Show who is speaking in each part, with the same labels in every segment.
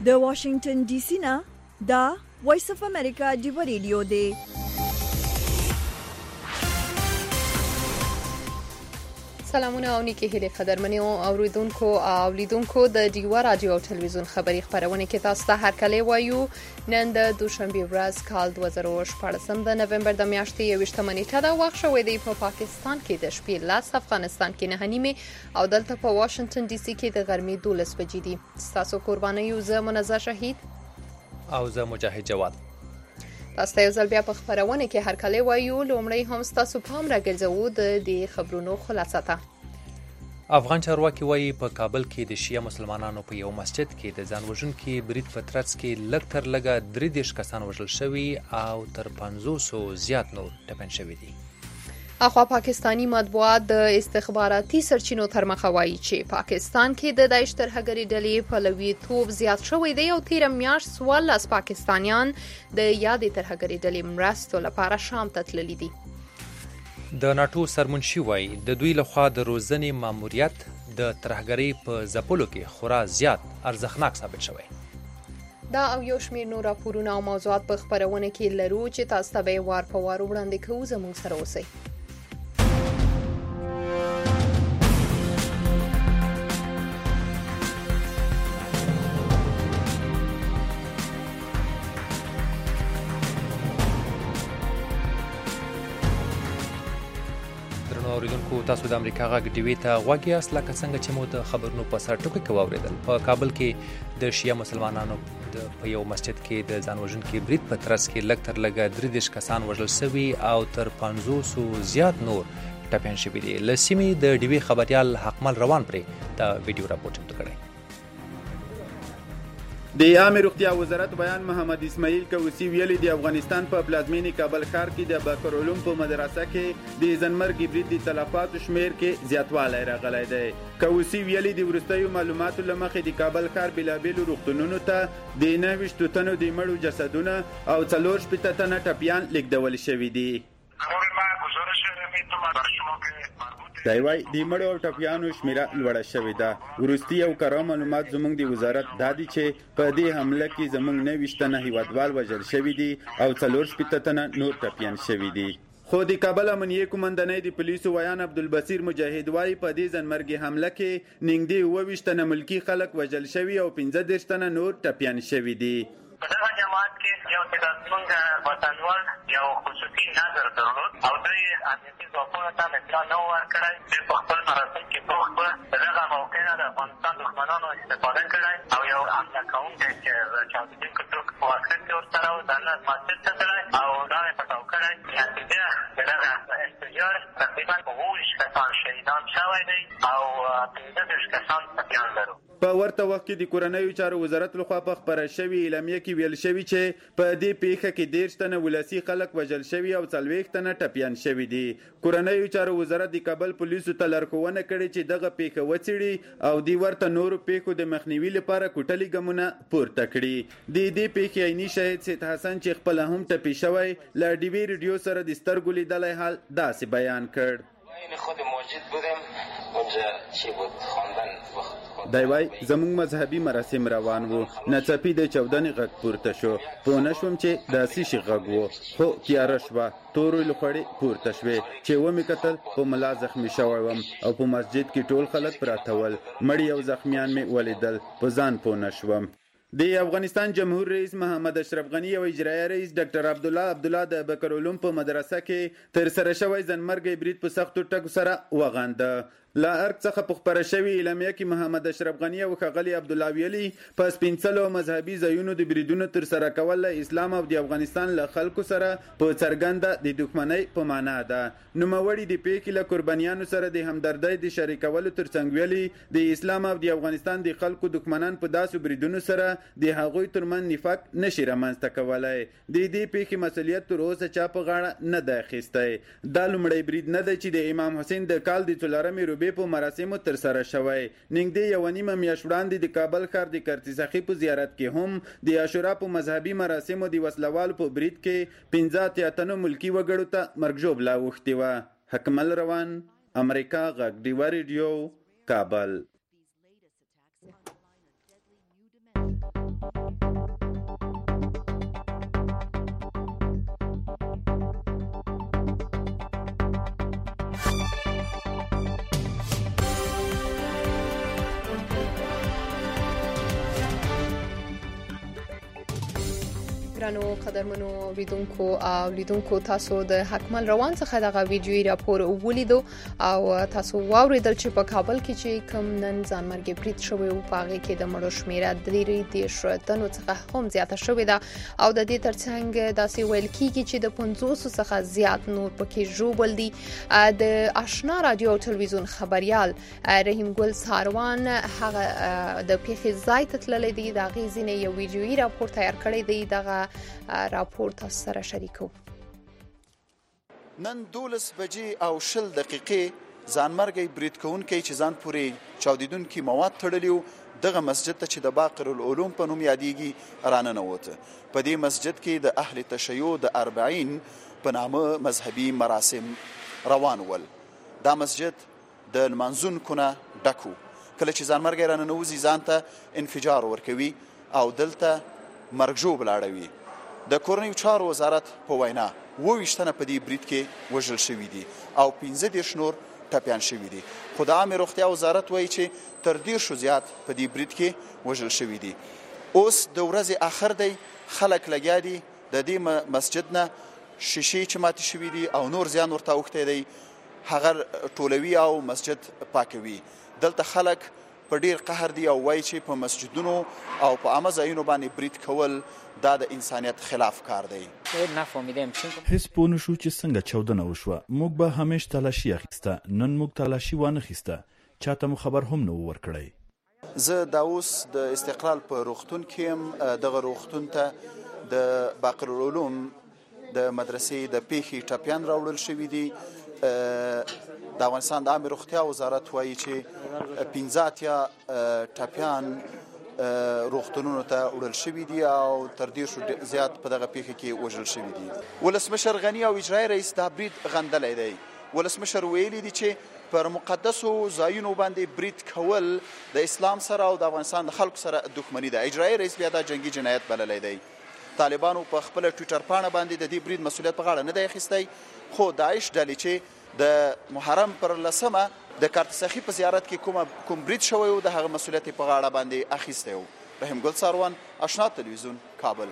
Speaker 1: د واشنگټن ډي سي نه دا وایس اف امریکا دی ریډیو دی.
Speaker 2: سلامونه او نیکی هیله قدرمنو اوریدونکو او لیدونکو د ډیوا رادیو او ټلویزیون خبری خبرونه کې تاسو ته هرکله وایو. نن د دوشنبه ورځ کال 2014 د نومبر د میاشتې 28 نیټه دا وخت شوې دی په پاکستان کې د شپې لاس، افغانستان کې 9:30 او دلته په واشنگټن ډي سي کې د غرمې 12 بجې دي. تاسو قرباني یو زه منزه شهید
Speaker 3: او زه مجاهد جواد.
Speaker 2: تاسو یو ځل بیا په خبرونه کې هرکله وایو. لومړی هم تاسو پام راګرځوو د دې خبرونو خلاصه ته.
Speaker 3: افغان چارواکي وایي په کابل کې د شیعه مسلمانانو په یو مسجد کې د ځان وژونکي برید په ترڅ کې لږ تر لږه 33 کسان وژل شوي او تر 500 زیات نور ټپیان شوي دي.
Speaker 2: اخوا پاکستانی مطبوعات د استخباراتي سرچینو تر مخه وایي چې پاکستان کې د داعش ترهګري ډلې پلویتوب زیات شوی دی او تیر میاشت 14 پاکستانیان د یادې ترهګري ډلې مرستو لپاره شام ته تللي دي.
Speaker 3: د ناتو سرمنشي وایي د دوی لخوا د روزنې ماموریت د ترهګرۍ په ځپلو کې خورا زیات ارزښتناک ثابت شوی.
Speaker 2: دا او یو شمېر نور راپورونه او موضوعات په خبرونه کې لرو چې تاسو ته به وار په وار وړاندې کوو. زموږ سره اوسئ.
Speaker 3: اوریدونکو تاسو د امریکا غږ ډیوی ته غوږ یاست. لکه څنګه چې مو د خبرونو په سر ټکو کې واوریدل، په کابل کې د شیعه مسلمانانو په یو مسجد کې د ځان وژونکي برید په ترڅ کې لږ تر لږه 33 کسان وژل شوي او تر 500 زیات نور ټپیان شوي دي. له سیمې د ډیوی خبریال حقمل روان پرې دا ویډیو راپور چمتو کړی.
Speaker 4: د عامه روغتیا وزارت بیان محمد اسماعیل کوسی ویلي د افغانستان په پلازمینی کابل ښار کې د بکرعلوم په مدرسه کې د ځنمرګ برید د تلفاتو شمیر کې زیاتوالی راغلی دی. کوسی ویلي د وروستیو معلوماتو له مخې د کابل ښار بېلابېلو روغتونونو ته د 29 تنو د مړو جسدونه او 4 تنه ټپیان لیږدول شوي دي. دی وايي د مړو او ټپیانو شمیره لوړه شوې ده. وروستي او کره معلومات زموږ د وزارت دا دي چې په دې حمله کې زموږ 29 تنه هیوادوال وژل شوي دي او 4 تنه نور ټپیان شوي دي. خو د کابل امنیه کومندنۍ د پولیسو ویان عبدالبصیر مجاهد وايي په دې ځنمرګي حمله کې نږدې 22 تنه ملکی خلک وژل شوي او 15 تنه نور ټپیان شوي دي.
Speaker 5: په دغه جماعت کې یو تعداد موږ وطنوال یو خصوصي نظر درلود او دوی امنیتي ځواکونو ته اطلاع نه ورکړی چې په خپل مراسم کې بوخت به د دغه موقع نه د افغانستان دښمنانو استفاده کړی او یو حمله کوونکی چې چاودېدونکي توکي په واسطه کې ورسره و دننه مسجد ته تللی او دا یې پټاو کړی. نتیجه د دغه انفجار تقریبا 28 کسان شهیدان شوی دی او 15 کسان ټپیان لرو.
Speaker 4: په ورته وخت کې د کورنیو چارو وزارت لخوا په خبره شوې اعلامیه کې ویل شوي چې په دې پیښه کې 13 تنه ولسي خلک وژل شوي او 40 تنه ټپیان شوي دي. کورنیو چارو وزارت د کابل پولیسو ته لارښوونه کړې چې دغه پیښه وڅېړي او د ورته نورو پیښو د مخنیوي لپاره کوټلي ګامونه پورته کړي. د دې پیښې عیني شاهد سید حسن چې خپله هم ټپي شوی له ډیوی ریډیو سره د سترګو لیدلی حال داسې بیان کړ.
Speaker 6: خود موجود بودم اونجا چی بود خواندن
Speaker 4: دی وايي زموږ مذهبي مراسم روان وو، ناڅاپي د چاودنې غږ پورته شو. پوه نه شوم چې دا څه شي غږ وو، خو تیاره شوه، تورې لوخړې پورته شوې چې ومې کتل په ملا زخمي شوی وم او په مسجد کې ټول خلک پراته ول. مړي او زخمیان مې ولیدل، په ځان پوه نه شوم. د افغانستان جمهور رئیس محمد اشرف غنی او اجرایي رئیس ډاکټر عبدالله د بکرعلوم په مدرسه کې تر سره شوی ځنمرګي برید په سختو ټکو سره وغانده. لا ارګ څخه په خبره شوی اعلامیه کې محمد اشرف غنی او ښاغلي عبدالله ویلي په سپینڅلو مذهبي ځایونو د بریدونو تر سره کول له اسلام او د افغانستان له خلکو سره په څرګنده د دښمنۍ په معنا ده. نوموړي د پیښې له قربانیانو سره د همدردۍ د شریکولو ترڅنګ ویلي د اسلام او د افغانستان د خلکو دښمنان په داسې بریدونو سره د هغوی ترمن نفاق نشي رامنځته کولای. د دې پیښې مسؤلیت تر اوسه چا په غاړه نه ده اخیستی. دا لومړی برید نه دی چې د امام حسین د کال د 4 روبې په مراسمو تر سره شوی. نږدې یو نیمه میاشت وړاندې د کابل ښار د کرتیسخي په زیارت کې هم د عاشورا په مذهبي مراسمو د وسلوالو په برید کې 15 تنو ملکی وګړو ته مرګ ژوبله اوښتې وه. حکمل روان، امریکا غږ ډیوا ریډیو، کابل.
Speaker 2: ګرانو قدرمنو اوریدونکو او لیدونکو تاسو د حکمل روان څخه دغه ویډیويي راپور ولیدو او تاسو واوریدل چې په کابل کې چې کوم نن ځانمرګي برید شوی او په هغه کې د مړو شمیره د 3 تنو څخه هم زیاته شوې ده او د دې ترڅنګ داسې ویل کیږي چې د 500 څخه زیات نور پکې ژوبل دي. د آشنا رادیو او ټلویزیون خبريال رحیم ګل ساروان هغه د پیښې ځای ته تللی دی د غیزینې یو ویډیويي راپور تیار کړی دی دغه راپور تاسو سره شریکو.
Speaker 7: نن 12 بجې او 10 دقیقې ځانمرګي برید کوونکي چې ځان پورې چاودیدونکي مواد تړلیو دغه مسجد ته چې د باقر العلوم په نوم یادېږي راننوته. په دې مسجد کې د اهل تشیع د 40 په نامه مذهبي مراسم روان ول. دا مسجد د لمانځونکو نه ډکو. کله چې ځانمرګي راننوځي ځان ته انفجار ورکوي او دلته مرګ ژوبل اړوي. د کورنیو چارو وزارت په وینا 22 تنه په دې برید کې وژل شوي دي او 15 نور ټپیان شوي دي. خو د عامه روغتیا وزارت وایي چې تر 10 زیات په دې برید کې وژل شوي دي. اوس د ورځې اخر دی خلک لګیا دي د دې مسجد نه شیشې چې ماتې شوي دي او نور زیان ورته اوښتی دی هغه ټولوي او مسجد پاکوي. دلته خلک په ډیر قهر دی او وایي چې په مسجدونو او په عامه ځایونو باندې برید کول دا د انسانیت خلاف کار دی.
Speaker 8: هیڅ پوه نشو چې څنګه چاودنه وشوه. موږ به همیش تلاشي اخیسته. نن موږ تلاشي وانه خیسته. چاته مو خبر هم نه ورکړی.
Speaker 7: زه دا اوس د استقلال په روغتون کې يم. دغه روغتون ته د باقر العلوم د مدرسې د پیښې ټپیان راوړل شوي دي. د افغانستان د عامه روغتیا وزارت وایي چې 15 ټپیان روغتونونو ته وړل شوي دي او تر 10 زیات په دغه پیښه کې وژل شوي دي. ولسمشر غني او اجرایي رئیس دا برید غندلی دی. ولسمشر ویلي دي چې پر مقدسو ځایونو باندې برید کول د اسلام سره او د افغانستان د خلکو سره دښمني ده. اجرایي رئیس بیا دا جنگي جنایت بللی دی. طالبانو په خپل ټویټر پاڼه باندې د دې برید مسؤلیت په غاړه نه دی اخیستی. خو داعش ډلې چې د محرم پر 10 د کارتسخي په زیارت کې کوم برید شوی و د هغه مسؤلیت په غاړه باندې اخیستی و. رحیم ګل ساروان، آشنا تلویزیون، کابل.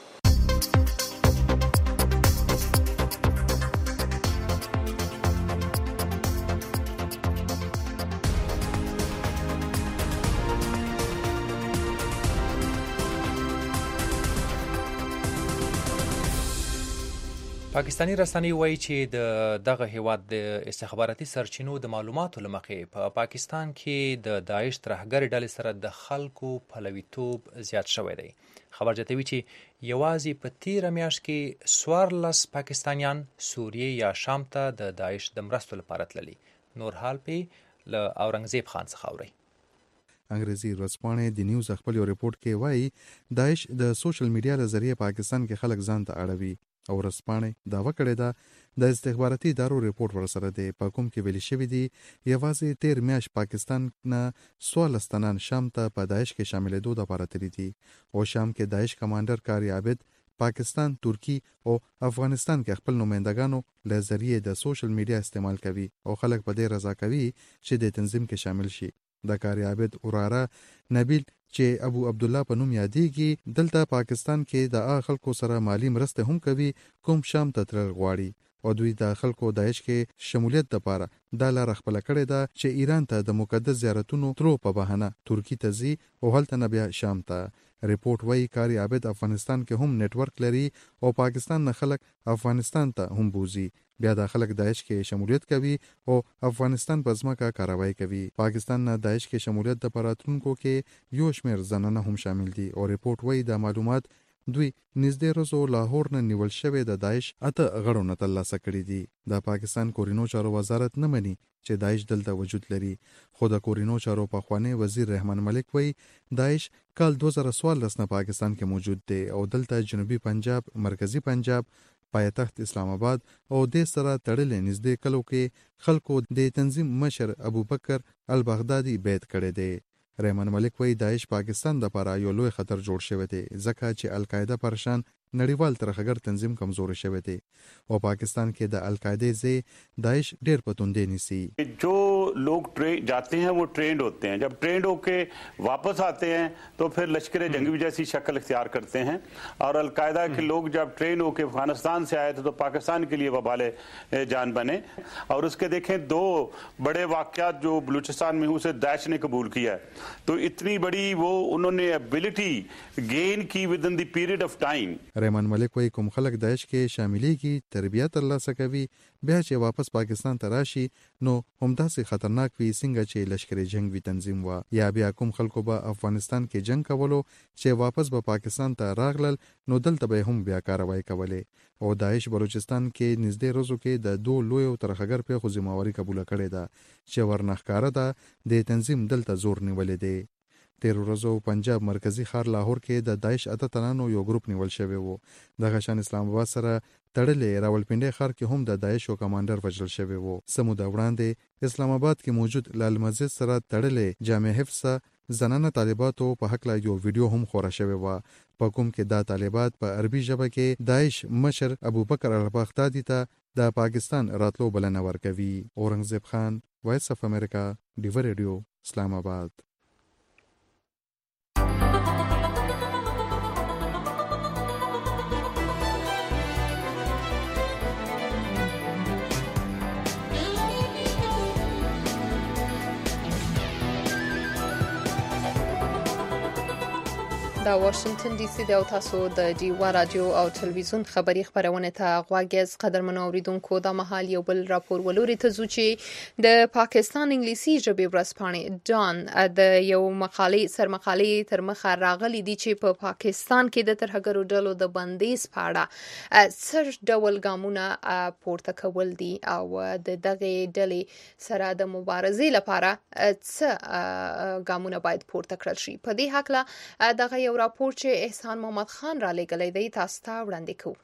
Speaker 3: پاکستانی رسنۍ وایي چې دغه هیواد د استخباراتي سرچینو د معلوماتو له مخې په پاکستان کې د داعش ترهګر ډلې سره د خلکو پلویتوب زیات شوی دی. خبر زیاتوي چې یوازې په تیره میاشت کې 14 پاکستانیان سوریې یا شام ته د داعش د مرستو لپاره تللي. نور حال پې له اورنګزیب خان څخه اورئ.
Speaker 9: انګریزي ورځپاڼې د نیوز خپل یو ریپورت کې وایي داعش د سوشل میډیا له ذریعه پاکستان کې خلک ځان ته اړوي او ورځپاڼې دعوه کړې ده د استخباراتي ادارو ریپورت ورسره دی په کوم کې ویلي شوي دي یوازې 13 میاشت پاکستان نه 16 تنان شام ته په داعش کې شاملېدو لپاره تللي دي او شام کې داعش کمانډر کاری عابد پاکستان، ترکی او افغانستان کې خپل نمائندګانو له ذریعه د سوشل میډیا استعمال کوي او خلک په دې رضا کوي چې د تنظیم کې شامل شي. د کاری عابد وراره نبیل چې ابو عبد الله په نوم یادېږي دلته پاکستان کې د خلکو سره مالی مرسته هم کوي کوم شام ته تلل غواړي او دوی د خلکو داعش کې شمولیت لپاره دا لاره خپله کړې ده چې ایران ته د مقدس زیارتونو تلو په بهانه ترکی ته ځي او هلته نه بیا شام ته. ریپورت وایي کاری عابد افغانستان کې هم نیټورک لري او پاکستان نه خلک افغانستان ته هم بوزي. بیا د خلک داعش کې شمولیت کوي او افغانستان په ځمکه کاروایی کوي. پاکستان نه داعش کې شمولیت د پراتونکو کې یو شمېر زنانه هم شامل دي او ریپورت وایي د معلومات دوی نږدې ورځو لاهور نه نیول شوی د داعش 8 غړو نه ترلاسه کړي دي. د پاکستان کورینو چارو وزارت نه مني چې داعش دلته وجود لري خو د کورینو چارو پخوانی وزیر رحمان ملک وایي داعش کال 2014 نه پاکستان کې موجود دی او دلته جنوبي پنجاب، مرکزی پنجاب، پایتخت اسلام آباد او د سره تړلې نږدې کلو کې خلکو د تنظیم مشر ابوبکر البغدادي بیعت کړی دی. رحمان ملک وایي داعش پاکستان د لپاره یو لوی خطر جوړ شوی دی ځکه چې القاعده پرشان نړیوال ترهګر تنظیم کمزوري شوی دی او پاکستان کې د القاعده ځای داعش ډیر پتوندې نیسي.
Speaker 10: جو लोग जाते हैं वो ट्रेंड होते हैं, जब ट्रेंड होके वापस आते हैं तो फिर लश्कर जंगी जैसी शक्ल इख्तियार करते हैं। और अलकायदा के लोग जब ट्रेंड होके अफगानिस्तान से आए थे तो पाकिस्तान के लिए वबाले जान बने। और उसके देखें 2 बड़े वाक़यात जो बलूचिस्तान में उसे दाइश ने कबूल किया है, तो इतनी बड़ी वो उन्होंने एबिलिटी गेन की within the period of time.
Speaker 9: Rehman Malik वही कोम खलक दाइश के शामिली की तरबियत तरलासा कोي بیا چې واپس پاکستان ته راشي نو همدا سي خطرناک وي څنګه چې لشکر جنگ وی تنظیم وا یا بیا کوم خلکو به افغانستان کې جنگ کولو چې واپس به پاکستان ته راغلل نو دلته به هم بیا کاروایی کوله او داعش بلوچستان کې نږدې روزو کې د 2 لوی ترخګر په خو ذمہواری قبول کړې ده چې ورنخکاره ده د تنظیم دلته زور نیولې ده. تیر ورځو پنجاب مرکزی ښار لاهور کې د داعش اته تنانو یو ګروپ نیول شوی وو. د غشان اسلام آباد سره تړلې راولپنډي ښار کې هم د داعش او کمانډر وژل شوی وو. سموده وړاندې اسلام آباد کې موجود لال مسجد سره تړلې جامع حفظ زنانه طالباتو په حق لا یو ویډیو هم خورا شوی و په کوم کې دا طالبات په عربي ژبه کې داعش مشر ابوبکر البغدادي ته د پاکستان راتلو بلنه ورکوي. اورنګزیب خان، وایس اف امریکا، ډیو ریډیو، اسلام آباد.
Speaker 2: دا واشنگټن ډي سي د تاسو د ډیوا رادیو او ټلویزیون خبری خبرونه ته غواګز قدرمن اوریدونکو د محل یو بل راپور ولوري ته چې د پاکستان انګلیسي ژبې ورځپاڼې ډان د یو مقالې سرمقالې تر مخه راغلي دي چې په پاکستان کې د ترهګرو ډلو د بندیز په اړه څه ډول ګامونه پورته کول دي او د دغه ډلې سره د مبارزې لپاره څه ګامونه باید پورته کړل شي. په دې حق لا دغه راپور چې احسان محمد خان را لګلې دی تاسو ته وړاندې کوو.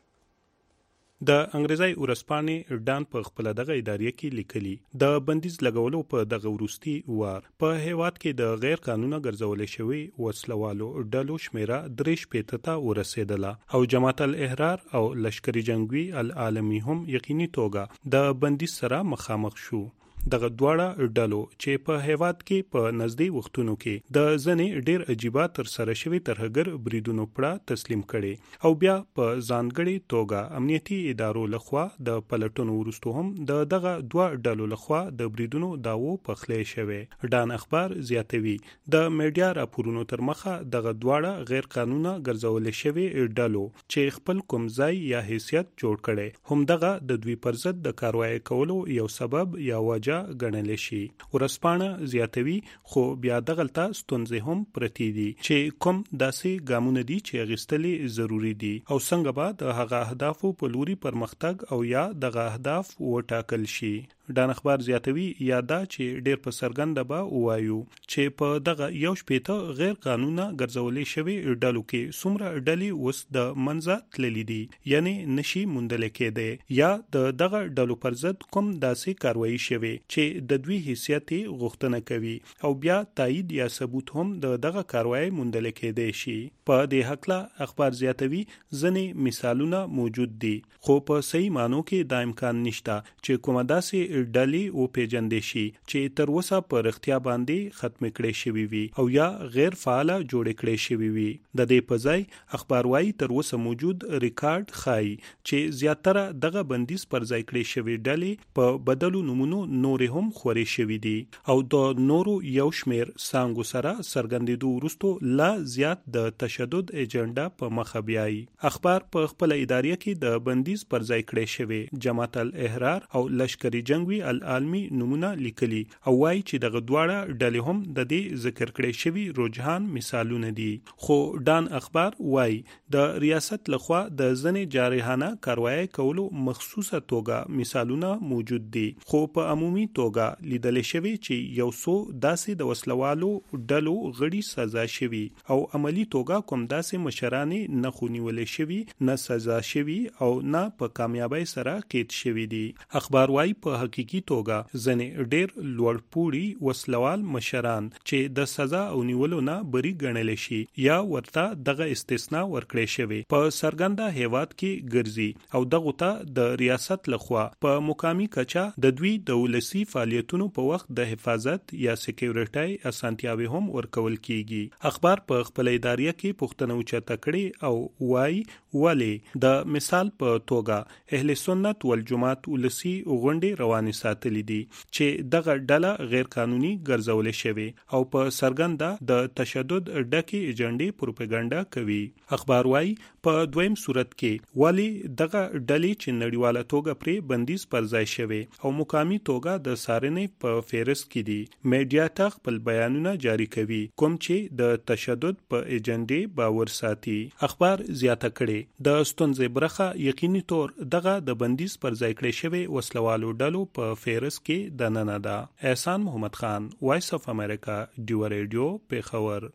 Speaker 11: د انګریزي ورځپاڼې ډان په خپل دغه ادارې کې لیکلي د بندیز لګولو په دغه وروستي وار په هیواد کې د غیر قانوني ګرځولې شوی وسلوالو ډلو شمیره 3 ته ورسېدله او جماعت الاحرار او لشکري جنگوي العالمي هم یقیني توګه د بندیز سره مخامخ شو. دغه دواړه ډلو چې په هیواد کې په نږدې وختونو کې د ځنې ډېر عجیبه تر سره شوی ترهګر بریدونو پړه تسلیم کړي او بیا په ځانګړي توګه امنیتي ادارو لخوا د پلټونو وروسته هم دغه دوه ډلو لخوا د بریدونو داوو پخلې شوی. ډان اخبار زیاتوي د میډیا راپورونو تر مخه دغه دواړه غیر قانوني ګرځول شوی ډلو چې خپل کوم ځای یا حیثیت جوړ کړي هم دغه د دوی پر ضد د کاروایی کولو یو سبب یا وجه غنل شي. ورسپانه زیاتوي خو بیا دغلطه ستونزې هم پرتی دي چې کوم داسې ګامونه دي چې غستلې ضروری دي او څنګه به د هغه اهدافو په لوري پرمختګ او یا دغه اهداف وټاکل شي. ډان اخبار زیاتوي یاده چې ډېر په سرګند به وایو چې په دغه یو شپېته غیر قانوني ګرځولې شوی ډلو کې څومره ډلې اوس د منځه تللې دي یعنی نشي موندل کېده یا دغه ډلو پر ضد کوم داسې کاروایی شوی چې د دوی حیثیت غوښتنه کوي او بیا تایید یا ثبوت هم دغه کاروایی موندل کېده شي. په دې حق لا اخبار زیاتوي ځنې مثالونه موجود دي خو په صحیح مانو کې دا امکان نشته چې کومه داسې ډلې او پیجندې شي چې تر اوسه په رښتیا باندې ختم کړي شوی وي او یا غیر فعال جوړ کړي شوی وي. د دې په ځای اخبار وايي تر اوسه موجود ریکارډ خای چې زیاتره دغه بندیز پر ځای کړي شوی ډلې په بدلو نمونو نورې هم خوري شوی دي او د نورو یو شمیر څنګه سره سرګندېدو وروسته لا زیات د تشدد ایجنډا په مخه بیاي. اخبار په خپل ادارې کې د بندیز پر ځای کړي شوی جماعت الاحرار او لشکري جنگ العالمي نمونه لیکلي او وایي چې دغه دواړه ډلې هم د دې ذکر کړي شوی رجحان مثالونه دي. خو ډان اخبار وایي د ریاست لخوا د ځنې جارحانه کاروایی کولو مخصوصه توګه مثالونه موجود دي خو په عمومي توګه لیدل شوی چې یو څو داسې د وسلوالو ډلو غړي سزا شوی او عملی توګه کوم داسې مشرانې نه خونیول شوی نه سزا شوی او نه په کامیابی سره قید شوی دي. اخبار وایي په حقيقي توګه ځنې ډېر لوړپوړي وسلوال مشران چې د سزا او نیولو نه بری ګڼل شي یا ورته دغه استثناء ورکړې شوی په سرګنده هیواد کې ګرځي او دغه ته د ریاست لخوا په مقامی کچا د دوی د ولسی فعالیتونو په وخت د حفاظت یا سکیورټي اسانتیاوي هم ورکول کیږي اخبار په خپل ادارې کې پښتنو چته کړي او وای ولی د مثال په توګه اهل سنت والجماعت ولسی غونډې رواني ساتلې دي چې دغه ډله غیر قانوني ګرځول شوی او په سرګنده د تشدد ډکه ایجنډي پروپاګاندا کوي اخبار وای په دویم صورت کې ولی دغه ډلې چې نړیواله توګه پرې بندیز پر ځای شوی او مقامی توګه د سارنې په فهرست کې دي میډیا ته خپل بیانونه جاری کوي کوم چې د تشدد په ایجنډي باور ساتي اخبار زیاته کړي د ستونزې برخه یقیني تور دغه د بندیز پر ځای کړی شوی وسلوالو ډلو په فهرست کې د ننه ده احسان محمد خان وایس اف امریکا ډیو ریډیو پیښور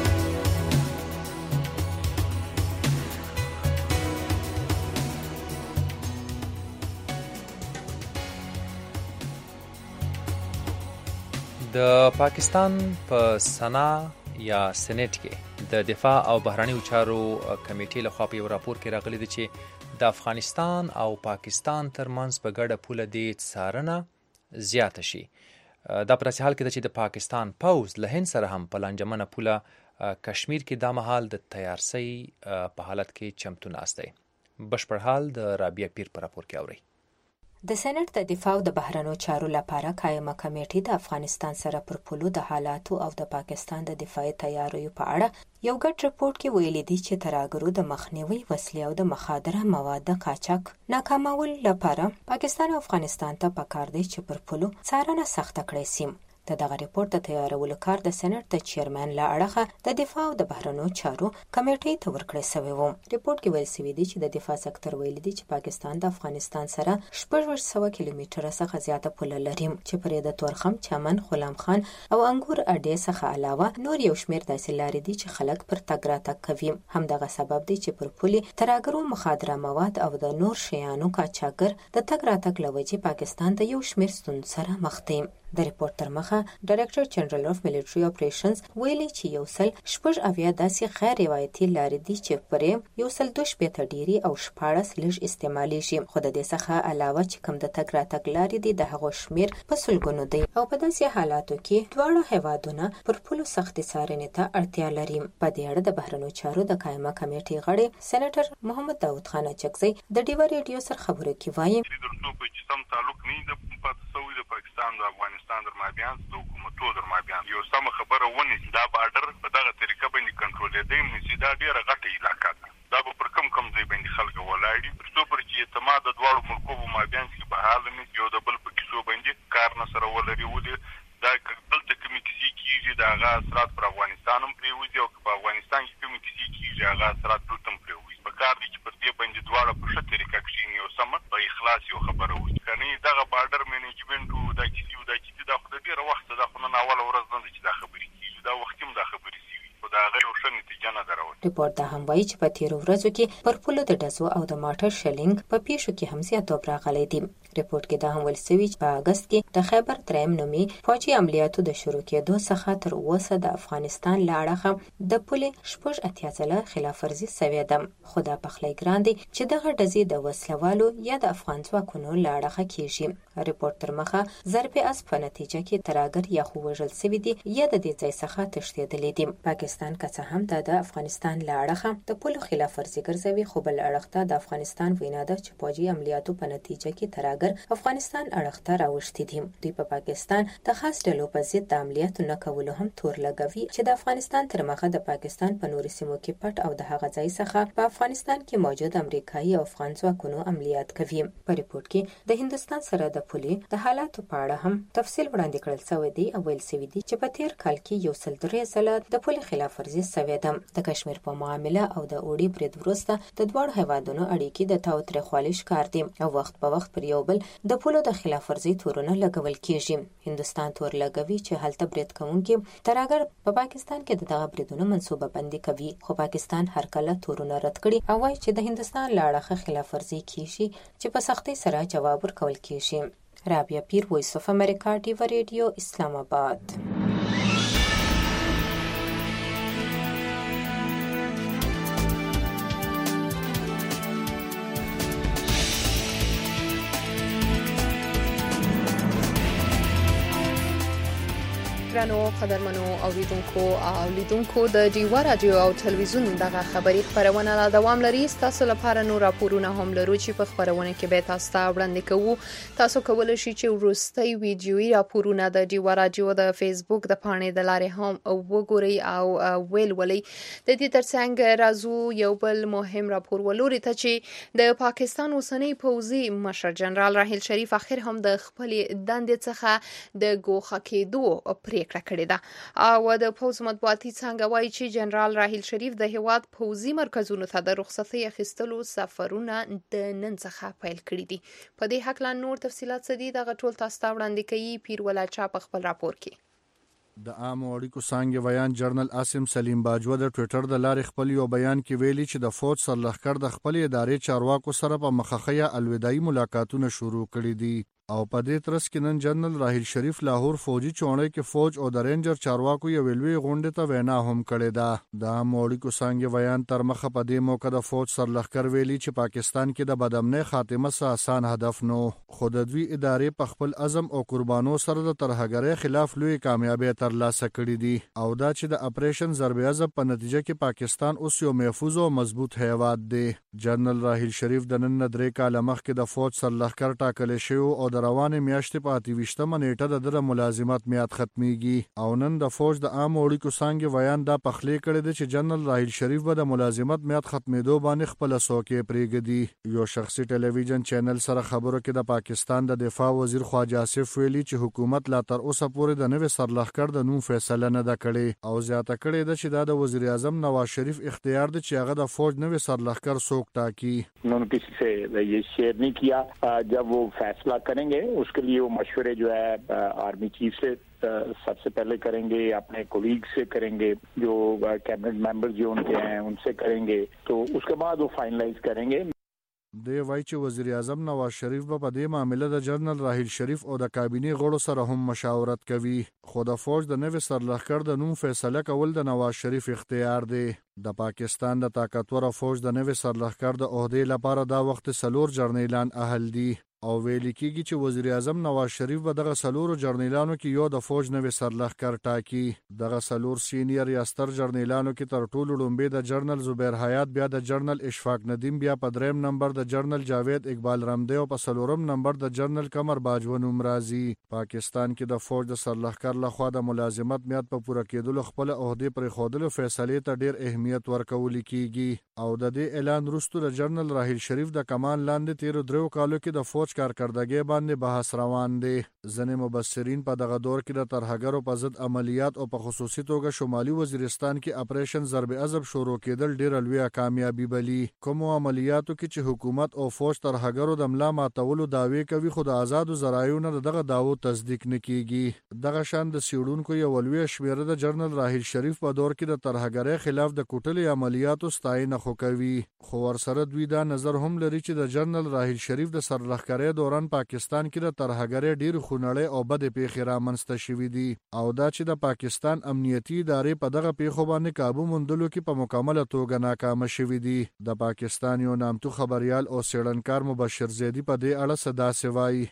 Speaker 3: د پاکستان په سنا یا سېنات کې د دفاع او بهراني چارو کمیټې لخوا په یو راپور کې راغلي دي چې د افغانستان او پاکستان ترمنځ په ګډه پوله د څارنه زیاته شي دا په داسې حال کې ده چې د پاکستان پوځ له هند سره هم په لانجمنه پوله کشمیر کې دا مهال د تیارسۍ په حالت کې چمتو ناست دی بشپړ حال د رابعه پیر په راپور کې اوري
Speaker 12: د سېنات د دفاع او د بهرنیو چارو لپاره قائمه کمیټې د افغانستان سره پر پولو د حالاتو او د پاکستان د دفاعي تیاریو په اړه یو ګډ رپورټ کې ویلي دي چې ترهګرو د مخنیوي وسلې او د مخادره مواد قاچاق ناکامول لپاره پاکستان او افغانستان ته پکار دی چې پر پولو څارنه سخته کړي سي دغه ریپورت د تیارولو کار د سېنات د چیرمن له اړخه د دفاع او د بهرنیو چارو کمیټې ته ورکړی شوی و ریپورت کې ویل شوی دی چې د دفاع سکتور ویلي دی چې پاکستان د افغانستان سره 600 کیلومتره څخه زیاته پوله لري چې پرې د تورخم چمن غلام خان او انګور اډې څخه علاوه نور یو شمېر داسې لارې دي چې خلک پر تګ راتګ کوي همدغه سبب دی چې پر پولې ترهګرو مخادره مواد او د نور شیانو قاچاقر د تګ راتګ لوجې پاکستان د یو شمېر ستونزو سره مخ دی د ریپورت تر مخه ډایرکټر جنرال اف ملټری اپریشنز ویلي چې یو سل شپږ اویا داسې غیر روایتي لارې دي چې پرې یو سل 2 ډیری او 14 لږ استعمالېږي خو د دې څخه علاوه چې کوم د تګ راتګ لارې دي د هغو شمیر په سلګونو دی او په داسې حالاتو کې دواړه هیوادونه پر پولو سختې څارنې ته اړتیا لري په دې اړه د بهرنیو چارو د قائمه کمیټې غړی سېنیټر محمد داود خان اچکزی د ډیو ریډیو سره خبرو کې وایي
Speaker 13: پاکستان د افغانستان درمابیان د حکومتو درمابیان یو سم خبره ونی دا بارډر په دغه طریقه باندې کنټرول دی چې دا ډیره غټه علاقه ده دا په کم ځای باندې خلک ولاړ دي ترڅو پر چې اعتماد د دواړو ملکو په مابین کې په حال نه یو د بل په کیسو باندې کار نه سره ولري ولې دا دلته کومې کیسې کیږي د هغه اثرات پر افغانستان هم پرېوځي او په افغانستان کې کومې کیسې کیږي هغه اثرات دلته هم پرېوځي په کار دی چې پر دې باندې دواړه په ښه طریقه کښېني او سمه په اخلاص یو خبره وکړي که نه دغه بارډر مینجمنټ و دا کیسې دا خو د ډېره وخته دا خو نن اوله ورځ نه ده چې دا خبرې کېږي دا وختي هم دا خبرې شوي خو د هغه یو ښه نتیجه نه ده راوړې
Speaker 12: ریپورت دا هم وایي چې په تېرو ورځو کې پر پولو د ډزو او د ماټر شلینګ په پیښو کې هم زیاتوب راغلی دی ریپورت کې دا هم ویل شوي چې په اګست کې د خیبر دریم نومي فوجي عملیاتو د شروع کېدو څخه تر اوسه د افغانستان له اړخه د پولې 88 ځله خلاف ورزي شوې ده خو دا پخلی ګران دی چې دغه ډزې د وسلوالو یا د افغان ځواکونو له اړخه کېږي ریپورت تر مخه ضرب اسب په نتیجه کې ترهګر یا خو وژل شوي دي یا د دې ځای څخه تښتېدلي دي پاکستان که څه هم د افغانستان له اړخه د پولو خلاف ورزي ګرځوي خو بل اړخ ته د افغانستان وینا ده چې فوجي عملیاتو په نتیجه کې ترهګر افغانستان اړخ ته راوښتي دي دوی په پاکستان د خاص ډلو په ضد د عملیاتو نه کولو هم تور لګوي چې د افغانستان تر مخه د پاکستان په نورو سیمو کې پټ او د هغه ځای څخه په افغانستان کې موجود امریکایي او افغان ځواکونو عملیات کوي په ریپورت کې د هندستان سره د پولې د حالاتو په اړه هم تفصیل وړاندې کړل شوی دی او ویل شوی دی چې په تیر کال کې یو سل 3 ځله د پولې خلاف ورزي شوې ده د کشمیر په معامله او د اوړي برید وروسته د دواړو هیوادونو اړیکې د تاوتریخوالي ښکار دي او وخت په وخت پر یو بل د پولو د خلاف ورزي تورونه لګول کیږي هندستان تور لګوي چې هلته برید کوونکي ترهګر په پاکستان کې دغه بریدونو منصوبه بندي کوي خو پاکستان هر کله تورونه رد کړي او وايي چې د هندستان له اړخه خلاف ورزي کیږي چې په سختۍ سره جواب ورکول کیږي رابعه پیر، وایس اف امریکا، ډیو ریډیو، اسلام آباد.
Speaker 2: ګرانو قدرمنو اوریدونکو د ډیوا رادیو او تلویزیون دغه خبری خبرونه لا دوام لري. تاسو لپاره نور راپورونه هم لرو چې په خبرونه کې به تاسو ته وړاندې کوو. تاسو کولای شئ چې وروستي ویډیويي راپورونه د ډیوا رادیو د فیسبوک د پاڼې د لارې هم وګورئ او ولولئ. د دې ترڅنګ راځو یو بل مهم راپور ولوري ته چې د پاکستان اوسنی پوځي مشر جنرال راحیل شریف اخر هم د خپل دندې څخه د ګوښه کېدو پریکړه کړې ده او د پوز مطبوعاتي څنګه وایي چې جنرال راحیل شریف د هیواد پوځي مرکزونو ته د رخصتۍ اخیستلو سفرونه د نن څخه پیل کړي دي. په دې حق لا نور تفصيلات څه دي دغه ټول تاسو ته وړاندې کوي پیر ولا چا په خپل راپور کې.
Speaker 14: د عامو اړیکو څنګه بیان جنرال عاصم سلیم باجوه د ټوئیټر د لارې خپل یو بیان کې ویلي چې د فوج سرلښکر د خپل ادارې چارواکو سره په مخخیا الوداعي ملاقاتونه شروع کړي دي او په دې ترڅ کې نن جنرال راحیل شریف لاهور فوجي چوڼۍ کې فوج او د رینجر چارواکو یو ویلوي غونډه ته وینا هم کړې ده. د عامو اړیکو څنګه بیان تر مخه په دې موقع د فوج سرلښکر ویلي چې پاکستان کې د بدامنۍ خاتمه سه آسان هدف نو خو د دوی ادارې په خپل عزم او قربانو سره د ترهګرۍ خلاف لوی کامیابی ترلاسه کړې دي او دا چې د اپریشن ضرب عضب په نتیجه کې پاکستان اوس یو محفوظ او مضبوط هیواد دی. جنرال راحیل شریف د نن 3 کاله مخکې د فوج سرلښکر ټاکل شوی او د روانې میاشتې په 28مه نیټه د ملازمت میعاد ختميږي او نن د فوج د عام اړیکو څنګه بیان دا پخلی کړی دی چې جنرال راحیل شریف به د ملازمت میعاد ختمېدو باندې خپل سوکې پریږدي. یو شخصي ټلویزیون چینل سره خبرو کې د پاکستان د دفاع وزیر خواجه آصف ویلي چې حکومت لا تر اوسه پورې د نوې سرلښکر د نوم فیصله نه ده کړې او زیاته کړې ده چې دا د وزیر اعظم نواز شریف اختیار دی چې هغه د فوج نوې سرلښکر څوک ټاکي.
Speaker 15: उन्होंने किसी से ये शेयर नहीं किया. जब वो फैसला करेंगे उसके लिए वो मशवरे जो है आर्मी चीफ से सबसे पहले करेंगे, अपने कोलीग से करेंगे, जो कैबिनेट मेंबर्स जो उनके हैं उनसे करेंगे, तो उसके बाद वो फाइनलाइज करेंगे.
Speaker 14: دی وایي چې وزیر اعظم نواز شریف په دې معاملې د جنرال راحیل شریف او د کابینې غړو سره هم مشاورت کوي خو د فوج د نوې سرلښکر د نوم فیصله کول د نواز شریف اختیار دی. د پاکستان د طاقتور فوج د نوې سرلښکر د عہدې لپاره دا وخت 4 جرنیلان اهل دي او ویل کېږي چې وزیر اعظم نواز شریف به دغه 4 جرنیلانو کې یو د فوج نوې سرلښکر ټاکي. دغه 4 سینیئر یا ستر جرنیلانو کې تر ټولو لومړی د جنرال زبیر حیات، بیا د جنرال اشفاق ندیم، بیا په 3م نمبر د جنرال جاوید اقبال رمدی او په 4م نمبر د جنرال قمر باجوه نوم راځي. پاکستان کې د فوج د سرلښکر لخوا د ملازمت میعاد په پوره کېدلو خپل عہدې پر خودلو فیصلې ته ډیر اهمیت ورکول کیږي او د دې اعلان وروسته د جنرال راحیل شریف د کمان لاندې 13 کالو کې د فوج کارکردګۍ باندې بحث روان دی. ځینې مبصرین په دغه دور کې د ترهګرو په ضد عملیات او په خصوصي توګه شمالي وزیرستان کې اپریشن ضرب عضب شروع کېدل ډیره لویه کامیابي بلی. کوم عملیاتو کې چې حکومت او فوج ترهګرو د ملا ماتولو دعوی کوي خو د آزادو ذرایعو نه دغه داوو تصدیق نه کیږي. دغه شان د سیړونکو یو لویه شمیره د جنرال راحیل شریف په دور کې د ترهګرۍ خلاف د کوټلې عملیاتو ستاینه خو کوي خو ورسره دوی دا نظر هم لري چې د جنرال راحیل شریف د سرلښکرۍ دوران پاکستان کې د ترهګرۍ ډیر خونړۍ او بد پیښې رامنځته شوې دي او دا چې د پاکستان امنیتي ادارې په دغه پیښو باندې کابو موندلو کې په مکمله توګه ناکام شوې دي. د پاکستان یو نامتو خبريال او سیړنکار مبشر زیدی په دې اړه صدا سوای.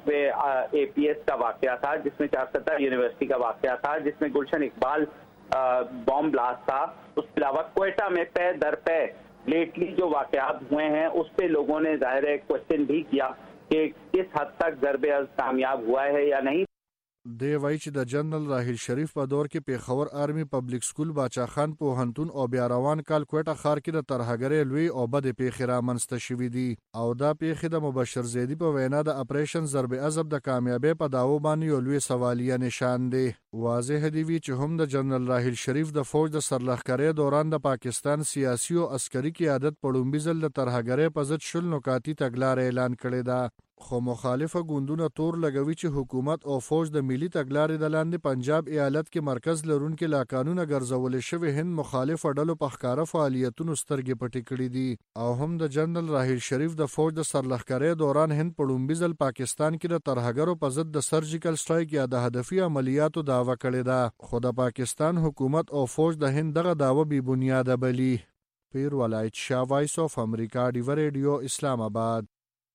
Speaker 16: APS का वाकया था जिसमें 470 यूनिवर्सिटी का वाकया था जिसमें गुलशन इकबाल बॉम्ब ब्लास्ट था. उसके अलावा कोयटा में पे दर पे लेटली जो वाकयात हुए हैं उस पे लोगों ने जाहिर है क्वेश्चन भी किया कि किस हद तक ज़रबे अज़ब कामयाब हुआ है या नहीं.
Speaker 14: دی وایي چې د جنرال راحیل شریف په دور کې پیښور آرمي پبلک سکول باچا خان پوهنتون او بیا روان کال کوټه ښار کې د ترهګرۍ لوی او بد پیښې رامنځته شوې دي او دا پیښې د مبشر زیدی په وینا د اپریشن ضرب عضب د کامیابی په داو باندې یو لوی سوالیه نشان دی. واضح دی چې هم د جنرال راحیل شریف د فوج د سرلښکرۍ دوران د پاکستان سیاسي او عسکري قیادت په لومړي ځل د ترهګرۍ په ضد شل نکاتی تګلارې اعلان کړې ده خو مخالفه ګوندونه تور لګوي چې حکومت او فوج د ملي تګلارې د لاندې پنجاب ایالت کې مرکز لرونکي لا قانونه ګرځولې شوی هند مخالف ډلو په ښکاره فعالیتونو سترګې پټې کړې دي او هم د جنرال راحیل شریف د فوج د سرلښکرۍ دوران هند په لومړي ځل پاکستان کې د ترهګرو په ضد د سرجیکل سټرایک یا د هدفي عملیاتو دعوه کړې ده خو د پاکستان حکومت او فوج د هند دغه دعوه بې بنیاده بلي. پیر ولایت شاه، وایس اف امریکا، ډیو ریډیو، اسلام آباد.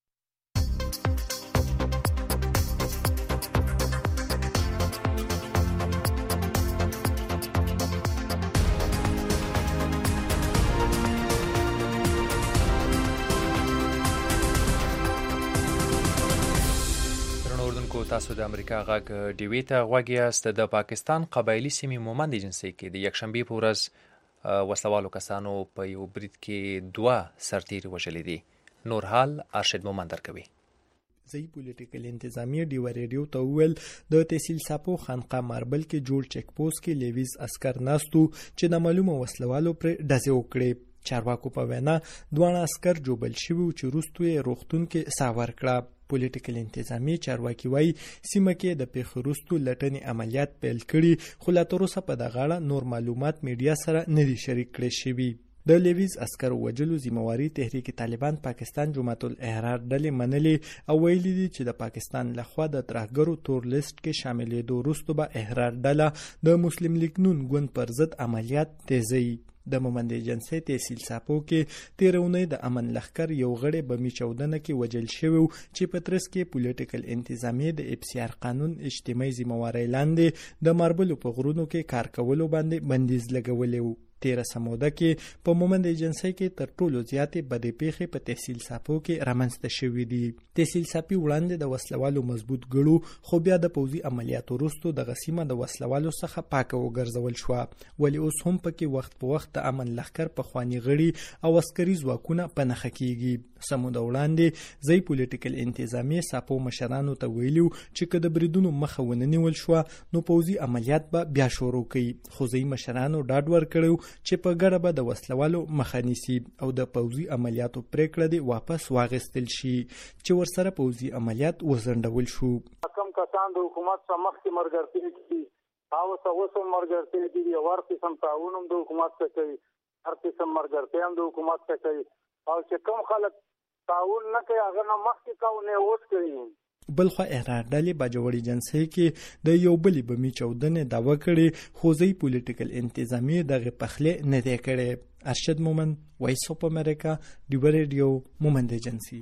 Speaker 3: تاسو د امریکا غږ ډیوی ته غوږ یاست. د پاکستان قبایلی سیمې مومند ایجنسۍ کې د یکشنبې په ورځ وسلوالو کسانو په یو برید کې 2 سرتیري وژلي دي. نور حال ارشد مومند درکوي.
Speaker 17: ځای پولیټیکل انتظامیه ډیو ریډیو ته وویل د تحصیل ساپو خانقاه ماربل کې جوړ چیک پوسټ کې لیویز عسکر ناستو چې د معلومه وسلوالو پر ډزې وکړې. چارواکو په وینا 2 عسکر جوبل شوي چې وروسته یې روغتون کې ساور کړه. پولیټیکل انتظامیه چارواکي وایي سیمه کې د پیښې وروسته لټنې عملیات پیل کړي خو لا تر اوسه په دغه اړه نور معلومات میډیا سره نه دي شریک کړي شوي. د لیویز عسکر وجلو ذمہواری تحریک طالبان پاکستان جماعت الاحرار ډلې منلې او ویلي دي چې د پاکستان لخوا د ترهګرو تور لیست کې شاملېدو وروسته به احرار ډله د مسلم لیگ نون ګوند پر ضد عملیات تیزوي. د مومند ایجنسۍ تحصیل ساپو کې تیرونی د امن لښکر یو غړی بمی چودنه کې وجل شوی چې په ترڅ کې پولیټیکل انتظامیه د افسیار قانون اجتماعي ذمہواری لاندې د ماربلو په غرونو کې کار کولو باندې بندیز لګولی و. 13 سموده کې په مومند ایجنسۍ کې تر ټولو زیاتې بدې پیښې په تحصیل ساپو کې رامنځته شوې دي. تحصیل ساپي وړاندې د وسلوالو مضبوط ګړو خو بیا د پوځي عملیاتو وروسته دغه سیمه د وسلوالو څخه پاکه وګرځول شوه ولی اوس هم پکې وخت په وخت د امن لښکر پخواني غړي او عسکري ځواکونه په نښه کیږي. سموده وړاندې ځای پولیټیکل انتظامیه ساپو مشرانو ته ویلو چې که د بریدونو مخه ونه نیول شوه نو پوځي عملیات به بیا شروع کړي. خو ځای مشرانو ډاډ ورکړی چې په ګډه به د وسلوالو مخه نیسي او د پوځي عملیاتو پریکړه دې واپس واغستل شي چې ورسره پوځي عملیات وځنډول شو.
Speaker 18: کم کسان د حکومت څخه مخکې مرګرتي دي او اوس هم مرګرتي دي او هر قسم تعاون هم د حکومت څخه کوي هر قسم مرګرتي هم د حکومت څخه کوي او چې کم خلک تعاون نه کوي هغه نه مخکې کاونه اوس کوي.
Speaker 17: بلخوا احرار ډلې باجوړي جنسۍ کې د یو بلې بمي چودنې دعوه کړې خو ځای پولیټیکل انتظامیه دغه پخلې نه دی کړی. ارشد مومند، وایس اف امریکا، ډیو ریډیو، مومند ایجنسي.